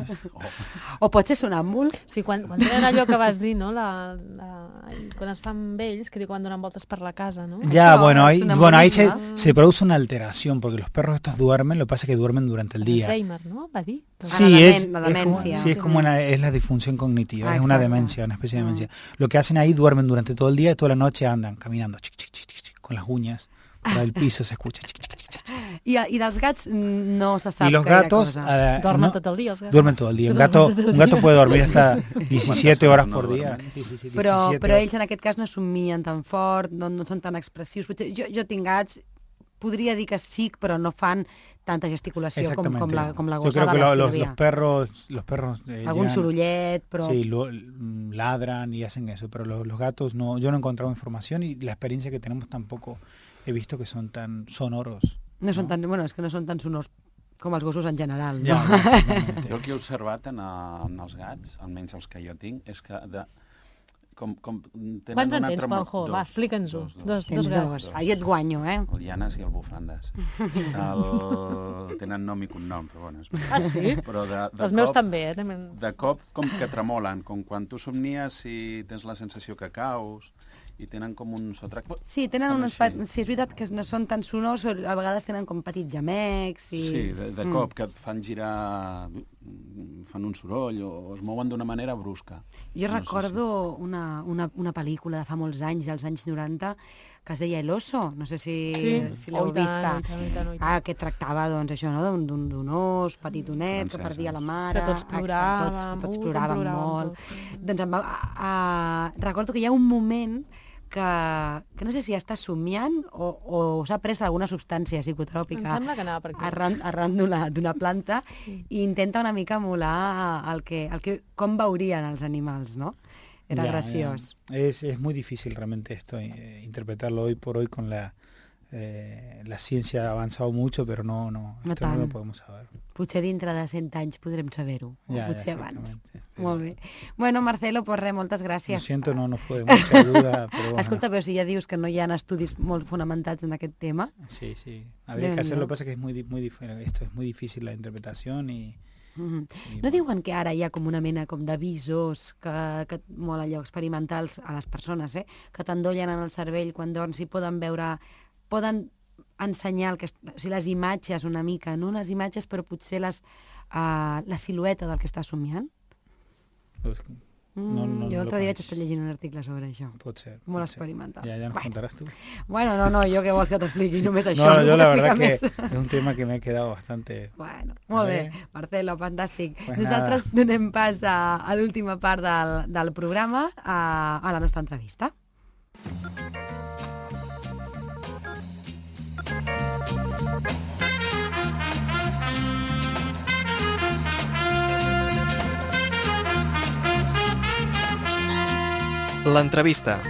Oh, O pot ser sonàmbul. Sí, quan, quan tenen allò que vas dir, no? La, la, quan es fan vells, que diu quan donen voltes per la casa, no? Ya, Eso, bueno, ahí, es una bueno, ahí se, molestia. se produce una alteración, porque los perros estos duermen, lo que pasa es que duermen durante el día. Alzheimer, no? Va dir? Sí, Ah, la es, demen- la es como, demencia. sí, es como una, es la disfunción cognitiva, Ah, es una exacto. demencia, una especie de Mm. demencia. Lo que hacen ahí, duermen durante todo el día y toda la noche andan caminando, chic, chic, chic, chic, chic, con las uñas, por el piso se escucha. Chic, chic, chic, chic. I, I dels gats mm, no se sap Y los gaire gatos cosa. eh, Dormen no, tot el dia, els gats. duermen todo el día. Un gato, un gato puede dormir hasta diecisiete horas por día. Sí, sí, sí, Però, diecisiete però horas. ells en aquest cas no somien tan fort, no, no són tan expressius. Potser, jo, jo tinc gats, podria dir que sí, però no fan tanta gesticulació com, com, la, com la Yo gossada creo que de la lo- los, Sílvia. los perros, los perros eh, Algun llegan- sorollet, però... Sí, lo- mm, ladran y hacen eso, pero los, los gatos no, yo no he encontrado información y la experiencia que tenemos tampoco he visto que son tan sonoros. No són tan, bueno, és que no són tan sonors com els gossos en general. Ja, no? exactamente. jo el que he observat en, a, en els gats, almenys els que jo tinc, és que de, com, com tenen Quants en una tens, trama- Juanjo? Dos, Va, explica'ns-ho. dos, dos. Dos, Tens dos dos. gats. Ah, jo et guanyo, eh? El Llanes i el Bufandes. El... Tenen nom i cognom, però bueno... És... Ah, sí? Però de, de Els meus cop, també, eh? També. De cop, com que tremolen, com quan tu somnies i tens la sensació que caus, i tenen com un sotrac... Sí, tenen Fan unes... així. Pa... Sí, és veritat que no són tan sonors, però a vegades tenen com petits gemecs i... Sí, de, de Mm. cop, que et fan girar, fan un soroll o es mouen d'una manera brusca. Jo No sé recordo una, una, una pel·lícula de fa molts anys, dels anys noranta, que es deia El oso, no sé si, Sí. si l'heu Oh, i tant, vista. i tant, i tant, i tant. Ah, que tractava, doncs, això, no?, d'un- d'un d'un os petitonet que Franceses. perdia la mare... Que tots Exacte, ploràvem, tots, tots uh, com ploràvem ploràvem molt. tots. Doncs em va, a, a, recordo que hi ha un moment que, que no sé si està somiant o, o s'ha pres alguna substància Em psicotròpica sembla que anava per aquí. arran, arran d'una d'una planta i intenta una mica emular el que, el que, com veurien els animals, no? era ya, graciós. Ya. Es, es muy difícil realmente esto, eh, interpretarlo hoy por hoy con la... Eh, la ciencia ha avançat mucho, però no, no, no esto no lo podemos saber. Potser dintre de cent anys podrem saber-ho, o ja, potser ja, abans. Però... Molt bé. Bueno, Marcelo, pues res, moltes gràcies. Lo siento, no, no fue de mucha duda, pero bueno. Escolta, però si ja dius que no hi ha estudis molt fonamentats en aquest tema... Sí, sí. Habría que hacerlo, lo que pasa es que es muy, muy diferente, esto es muy difícil la interpretación y... Mm-hmm. I no diuen que ara hi ha com una mena com de visors que, que molt allò experimentals a les persones, eh? Que t'endollen en el cervell quan dorms i poden veure... poden ensenyar el que, o sigui, les imatges una mica, no les imatges, però potser les, uh, la silueta del que està somiant. Pues, no, no, mm, jo l'altre no dia vaig estar llegint un article sobre això. Pot ser. Molt pot experimental. Ser. Ja, ja nos bueno. contaràs tu. Bueno, no, no, jo què vols que t'expliqui? Només això. No, no yo la verdad més. que es un tema que me ha quedado bastante... Bueno, molt bé, Marcelo, fantàstic. Pues Nosaltres nada. donem pas a, a l'última part del, del programa, a, a la nostra entrevista. L'entrevista.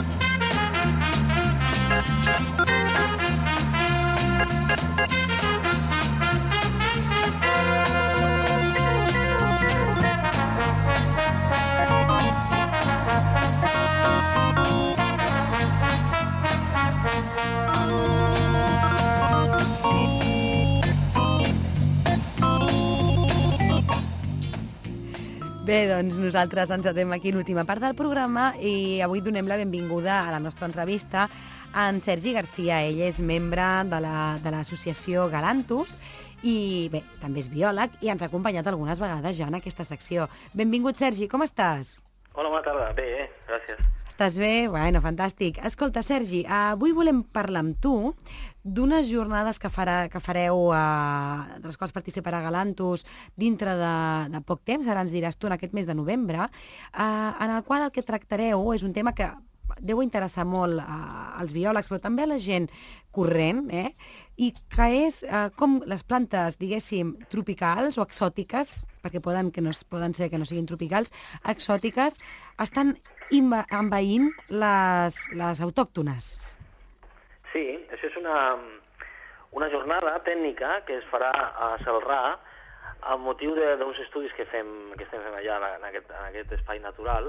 Bé, doncs nosaltres ens atem aquí l'última part del programa i avui donem la benvinguda a la nostra entrevista a en Sergi Garcia. Ell és membre de la, de l'associació Galantus i bé, també és biòleg i ens ha acompanyat algunes vegades ja en aquesta secció. Benvingut, Sergi, com estàs? Hola, bona tarda. Bé, eh? Gràcies. Estàs bé? Bueno, fantàstic. Escolta, Sergi, avui volem parlar amb tu d'unes jornades que, farà, que fareu, eh, de les quals participarà Galantus dintre de, de poc temps, ara ens diràs tu, en aquest mes de novembre, eh, en el qual el que tractareu és un tema que deu interessar molt eh, als biòlegs, però també a la gent corrent, eh? I que és eh, com les plantes, diguéssim, tropicals o exòtiques, perquè poden, que no, poden ser que no siguin tropicals, exòtiques, estan envaint les, les autòctones. Sí, això és una, una jornada tècnica que es farà a Celrà amb motiu d'uns estudis que, fem, que estem fent allà en aquest, en aquest espai natural,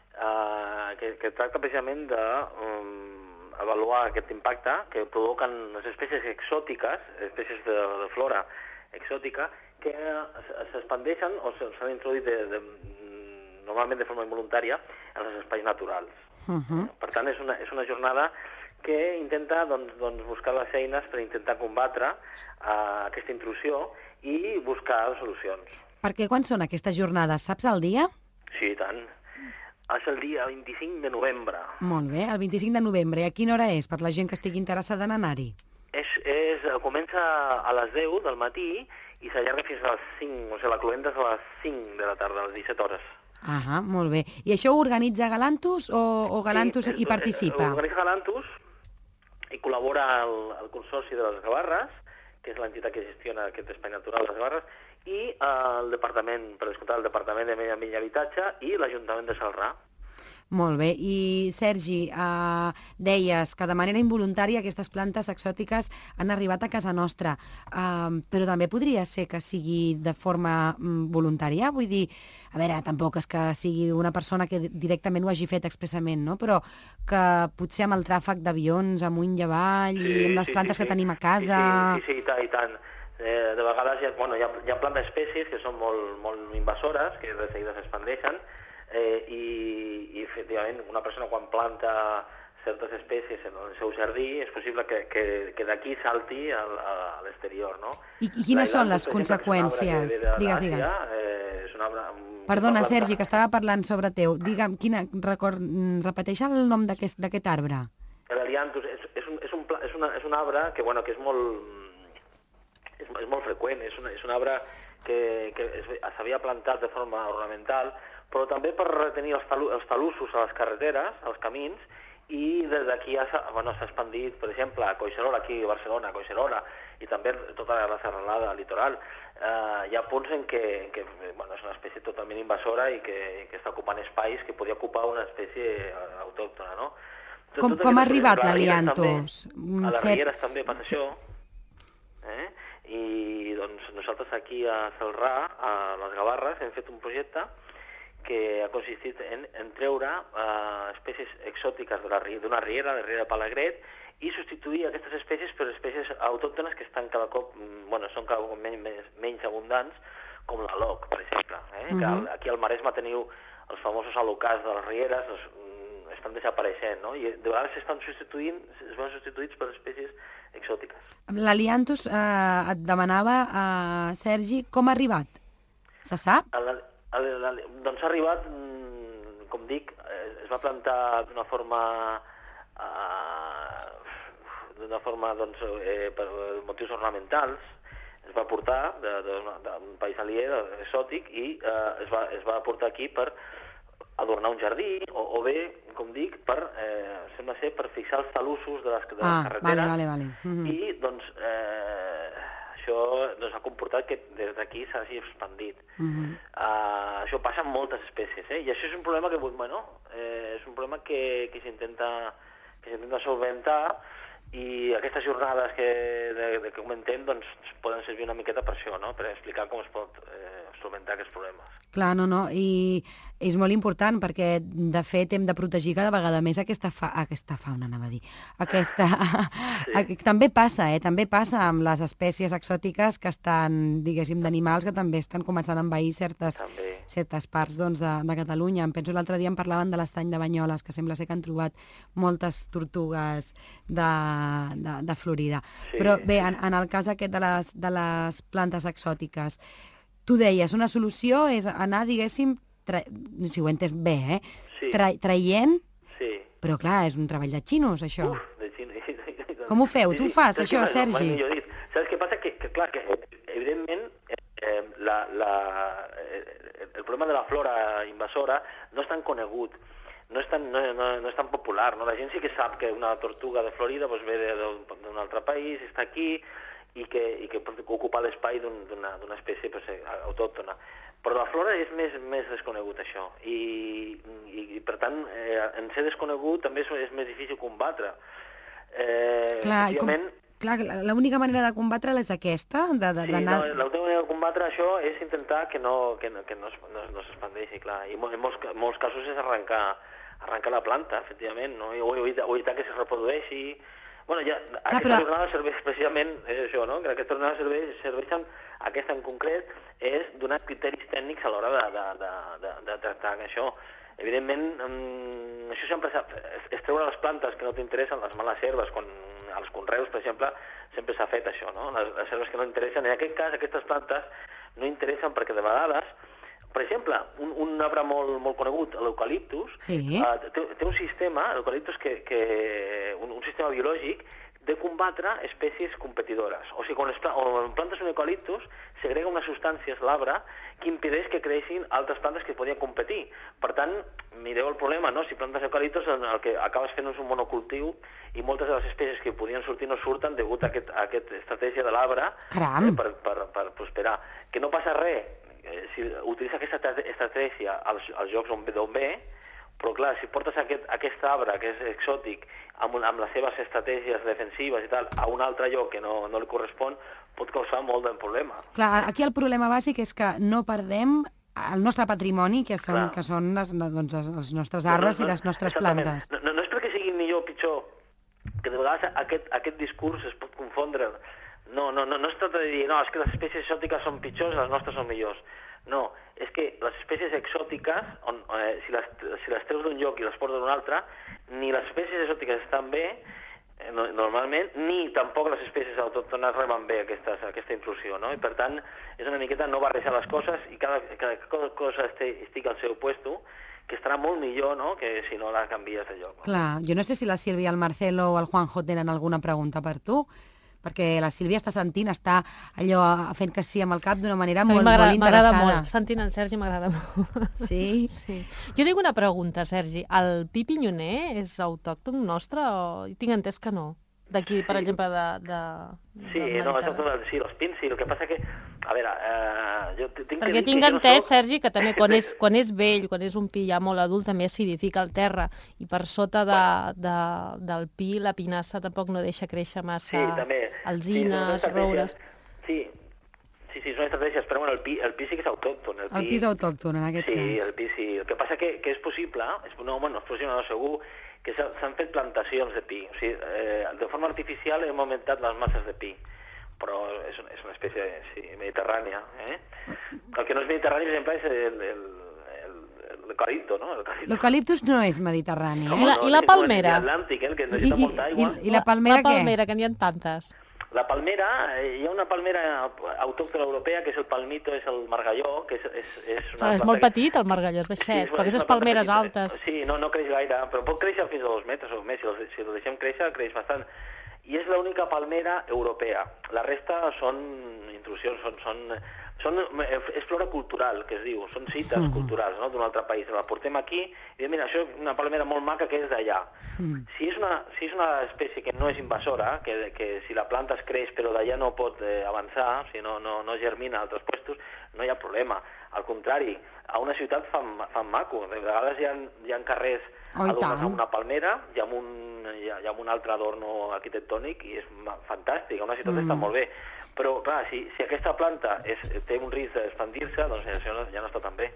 eh, que, que tracta precisament d'avaluar um, aquest impacte que provoquen les espècies exòtiques, espècies de, de flora exòtica, que s'expandeixen o s'han introduït de, de, normalment de forma involuntària en els espais naturals. Uh-huh. Per tant, és una, és una jornada que intenta doncs, doncs, buscar les eines per intentar combatre uh, aquesta intrusió i buscar solucions. Perquè quan són aquestes jornades? Saps el dia? Sí, i tant. És el dia vint-i-cinc de novembre. Molt bé, el vint-i-cinc de novembre. I a quina hora és, per la gent que estigui interessada en anar-hi? És, és, comença a les deu del matí i s'allarga fins a les cinc, o sigui, la cloenda és a les cinc de la tarda, a les disset hores. Ah, molt bé. I això ho organitza Galantus o, o Galantus sí, hi participa? Ho organitza Galantus i col·labora el, el Consorci de les Gavarres, que és l'entitat que gestiona aquest espai natural de les Gavarres, i el departament, per descomptar, el Departament de Medi Ambient i Habitatge i l'Ajuntament de Celrà. Molt bé. I, Sergi, eh, deies que de manera involuntària aquestes plantes exòtiques han arribat a casa nostra, eh, però també podria ser que sigui de forma mm, voluntària? Vull dir, a veure, tampoc és que sigui una persona que directament ho hagi fet expressament, no? Però que potser amb el tràfic d'avions amunt i avall sí, i amb les sí, plantes sí, que sí. tenim a casa... Sí, sí, sí, i tant, i tant. Eh, de vegades hi ha, bueno, hi ha, hi ha plantes espècies que són molt, molt invasores, que de seguida s'expandeixen, Eh, i, i efectivament una persona quan planta certes espècies en el seu jardí és possible que, que, que d'aquí salti a, a l'exterior, no? I, I quines són les conseqüències? Digues, digues. Eh, és una arbre, Perdona, Sergi, que estava parlant sobre teu. Digue'm, quina, record, repeteix el nom d'aquest arbre. L'Elianthus és, és, un, és, un, és, una, és un arbre que, bueno, que és molt, és, és molt freqüent, és, una, és un arbre que, que s'havia plantat de forma ornamental, però també per retenir els, talu els talussos a les carreteres, als camins, i des d'aquí ja s'ha bueno, expandit, per exemple, a Collserola, aquí a Barcelona, a Collserola, i també tota la serralada litoral. Uh, hi ha punts en què, en què bueno, és una espècie totalment invasora i que, que està ocupant espais que podia ocupar una espècie autòctona, no? Tot, com, com ha arribat l'Alianthus? A les Rieres també passa això. Eh? I doncs nosaltres aquí a Celrà, a les Gavarres, hem fet un projecte que ha consistit en, en treure uh, espècies exòtiques d'una riera, la riera de Palagret, i substituir aquestes espècies per espècies autòctones que estan cada cop, bueno, són cada cop menys, menys abundants, com l'aloc, per exemple. Eh? Uh-huh. Que aquí al Maresme teniu els famosos alocars de les rieres, doncs, estan desapareixent, no? I de vegades s'estan substituint, es van substituïts per espècies exòtiques. L'Alianthus eh, et demanava, eh, Sergi, com ha arribat? Se sap? El, el, el, doncs ha arribat, com dic, es va plantar d'una forma... Uh, d'una forma, doncs, eh, per motius ornamentals, es va portar d'un país aliè, exòtic, i eh, es, va, es va portar aquí per adornar un jardí, o, o bé, com dic, per, eh, sembla ser, per fixar els talussos de les, de les ah, carreteres. Vale, vale, vale. Uh-huh. I, doncs, eh, això doncs, ha comportat que des d'aquí s'hagi expandit. Uh-huh. uh, això passa amb moltes espècies, eh? I això és un problema que, bueno, eh, és un problema que, que s'intenta que s'intenta solventar, i aquestes jornades que, de, de que comentem doncs, poden servir una miqueta per això, no? Per explicar com es pot eh, solventar aquests problemes. Clar, no, no, i és molt important perquè, de fet, hem de protegir cada vegada més aquesta, fa... aquesta fauna, anava a dir. Aquesta... Sí. També passa, eh? També passa amb les espècies exòtiques que estan, diguéssim, d'animals que també estan començant a envair certes, certes parts doncs, de, de Catalunya. Em penso l'altre dia em parlaven de l'estany de Banyoles, que sembla ser que han trobat moltes tortugues de, de, de Florida. Sí. Però bé, en, en el cas aquest de les, de les plantes exòtiques, tu deies, una solució és anar, diguéssim, tra... si ho he entès bé, eh? Sí. Tra... traient, sí. Però clar, és un treball de xinos, això. Uf, de xinos. Com ho feu? Sí, tu sí. ho fas, Saps això, que, Sergi? No, dit. Saps què passa? Que, que clar, que evidentment eh, la, la, eh, el problema de la flora invasora no és tan conegut, no és tan, no, no, no és tan popular, no? La gent sí que sap que una tortuga de Florida pues, ve d'un altre país, està aquí, i que, i que pot ocupar l'espai d'una un, espècie pues, autòctona. Però la flora és més, més desconegut, això. I, i, i per tant, eh, en ser desconegut també és, és més difícil combatre. Eh, clar, com, clar, l'única manera de combatre és aquesta? De, de, sí, no, l'única manera de combatre això és intentar que no, que, que no, no, no s'expandeixi, clar. I en molts, en molts casos és arrencar, arrencar la planta, efectivament, no? I, o, evitar, o evitar que se reprodueixi. Bueno, ja, clar, aquesta però... jornada serveix especialment, és això, no? Que aquesta jornada serveix, serveixen, aquesta en concret, és donar criteris tècnics a l'hora de, de, de, de, de tractar això. Evidentment, um, això sempre és, és treure les plantes que no t'interessen, les males herbes, quan als conreus, per exemple, sempre s'ha fet això, no? Les, les herbes que no interessen. En aquest cas, aquestes plantes no interessen perquè de vegades, per exemple, un, un arbre molt, molt conegut, l'eucaliptus, sí. uh, té, té un sistema, l'eucaliptus, que, que, un, un sistema biològic de combatre espècies competidores. O sigui, quan, les, quan plantes un eucaliptus, segrega unes substàncies l'arbre que impedeix que creixin altres plantes que podien competir. Per tant, mireu el problema, no? Si plantes eucaliptus, el que acabes fent és un monocultiu i moltes de les espècies que podien sortir no surten degut a aquesta a aquest estratègia de l'arbre eh, per, per, per prosperar. Que no passa res si utilitza aquesta estratègia als, als llocs on ve, ve, però clar, si portes aquest, aquest arbre, que és exòtic, amb, un, amb les seves estratègies defensives i tal, a un altre lloc que no, no li correspon, pot causar molt de problema. Clar, aquí el problema bàsic és que no perdem el nostre patrimoni, que són, que són les, doncs, els nostres arbres no, no, no, i les nostres plantes. No, no, no és perquè sigui millor o pitjor, que de vegades aquest, aquest discurs es pot confondre. No, no, no, no es tracta de dir, no, és que les espècies exòtiques són pitjors i les nostres són millors. No, és que les espècies exòtiques, on, eh, si, les, si les treus d'un lloc i les portes d'un altre, ni les espècies exòtiques estan bé, eh, no, normalment, ni tampoc les espècies autòctones reben bé aquestes, aquesta intrusió, no? I per tant, és una miqueta no barrejar les coses i cada, cada cosa estigui al seu puesto, que estarà molt millor, no?, que si no la canvies de lloc. No? Clar, jo no sé si la Sílvia, el Marcelo o el Juanjo tenen alguna pregunta per tu, perquè la Sílvia està sentint, està allò fent que sí amb el cap d'una manera molt, molt interessada. M'agrada molt, sentint el Sergi m'agrada molt. Sí? Sí. Jo tinc una pregunta, Sergi. El pi pinyoner és autòcton nostre o tinc entès que no? d'aquí, per Sí. exemple, de, de, Sí, del no, Mediterrani. exacte, sí, els pins, sí. El que passa que, a veure, eh, jo t- tinc que Perquè dir tinc que jo no entès, soc... Sergi, que també quan és, quan és vell, quan és un pi ja molt adult, també acidifica el terra, i per sota de, de, del pi la pinassa tampoc no deixa créixer massa Sí, també. alzines, Sí, són roures... estratègies. Sí, sí, sí, són estratègies, però bueno, el pi, el pi sí que és autòcton. El pi, El pi és autòcton, en aquest sí, cas. el pi sí. El que passa que, que és possible, és, no, bueno, és possible, no, segur, que s'ha- s'han fet plantacions de pi. O sigui, eh, de forma artificial hem augmentat les masses de pi, però és, una- és una espècie sí, mediterrània. Eh? El que no és mediterrani, per exemple, és el, el, el, l'eucalipto, no? L'eucalipto. L'eucaliptus no és mediterrani, No, eh? I la- no, i la és- no, palmera? és l'Atlàntic, eh, el que I, necessita i, molta aigua. i, i la palmera la què? palmera, que n'hi ha tantes. La palmera, eh, hi ha una palmera autòctona europea, que és el palmito, és el margalló, que és, és, és una Ah, és planta molt que- petit, el margalló, és baixet, però una- aquestes una planta palmeres petita. altes... Sí, no, no creix gaire, però pot créixer fins a dos metres o més. Si el, si el deixem créixer, creix bastant. I és l'única palmera europea. La resta són intrusions, són, són, són, és flora cultural, que es diu, són cites Mhm. culturals, no?, d'un altre país. La portem aquí i diem, mira, això és una palmera molt maca que és d'allà. Mm. Si és, una, si és una espècie que no és invasora, que, que si la planta es creix però d'allà no pot eh, avançar, si no, no, no germina a altres puestos, no hi ha problema. Al contrari, a una ciutat fan, fan maco. De vegades hi ha, hi ha carrers Oh, i adornats tant. amb una palmera i amb un, i amb- i amb un altre adorno arquitectònic i és ma- fantàstic, una ciutat Mm. està molt bé. Però, clar, si, si aquesta planta és, té un risc d'expandir-se, doncs això no, ja no està tan bé.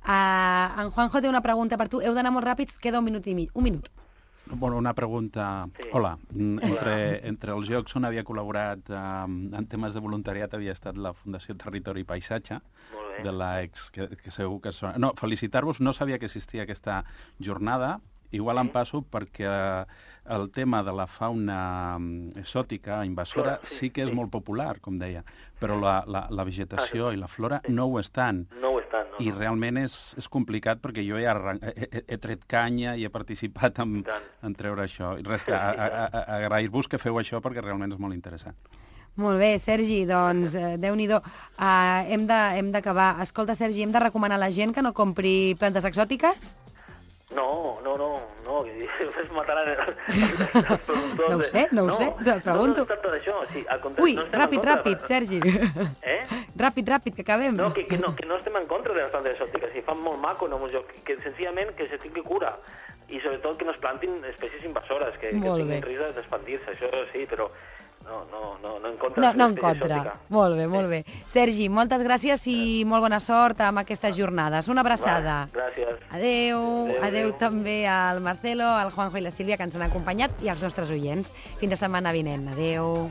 Uh, en Juanjo té una pregunta per tu. Heu d'anar molt ràpids, queda un minut i mig. Un minut. Bueno, una pregunta. Sí. Hola. Mm, Entre, entre els llocs on havia col·laborat um, en temes de voluntariat havia estat la Fundació Territori i Paisatge, Molt bé. de l'ex, que, que segur que sona. No, felicitar-vos, no sabia que existia aquesta jornada. Igual em passo perquè eh, el tema de la fauna mm, exòtica, invasora, Flora, sí, sí que és sí. molt popular, com deia, però la, la, la vegetació i la flora no ho estan. No ho estan, no. I no. realment és, és complicat perquè jo he, arran... he, he, he tret canya i he participat en, I tant. en treure això. I res, a, a, a, a, agrair-vos que feu això perquè realment és molt interessant. Molt bé, Sergi, doncs, eh, Déu-n'hi-do. Uh, hem de- hem d'acabar. Escolta, Sergi, hem de recomanar a la gent que no compri plantes exòtiques? No, no, no, no, es mataran els, els productors. No ho sé, no ho sé, te'l pregunto. No, no es tracta d'això, sí, al contrari. Ui, no estem en ràpid, contra de- ràpid, Sergi. Eh? Ràpid, ràpid, que acabem. No, que, que, no, que no estem en contra de les plantes exòtiques, i fan molt maco, no, jo, que, que senzillament que se tingui cura, i sobretot que no es plantin espècies invasores, que, que Molt tinguin bé. risc d'expandir-se, això sí, però no, no, no, no en contra No, de no en l'espècie contra. exòtica. Molt bé, molt bé. Sergi, moltes gràcies i molt bona sort amb aquestes jornades. Una abraçada. Va, gràcies. Adeu, Adéu, adeu adéu. també al Marcelo, al Juanjo i la Sílvia que ens han acompanyat i als nostres oients. Fins la setmana vinent. Adeu.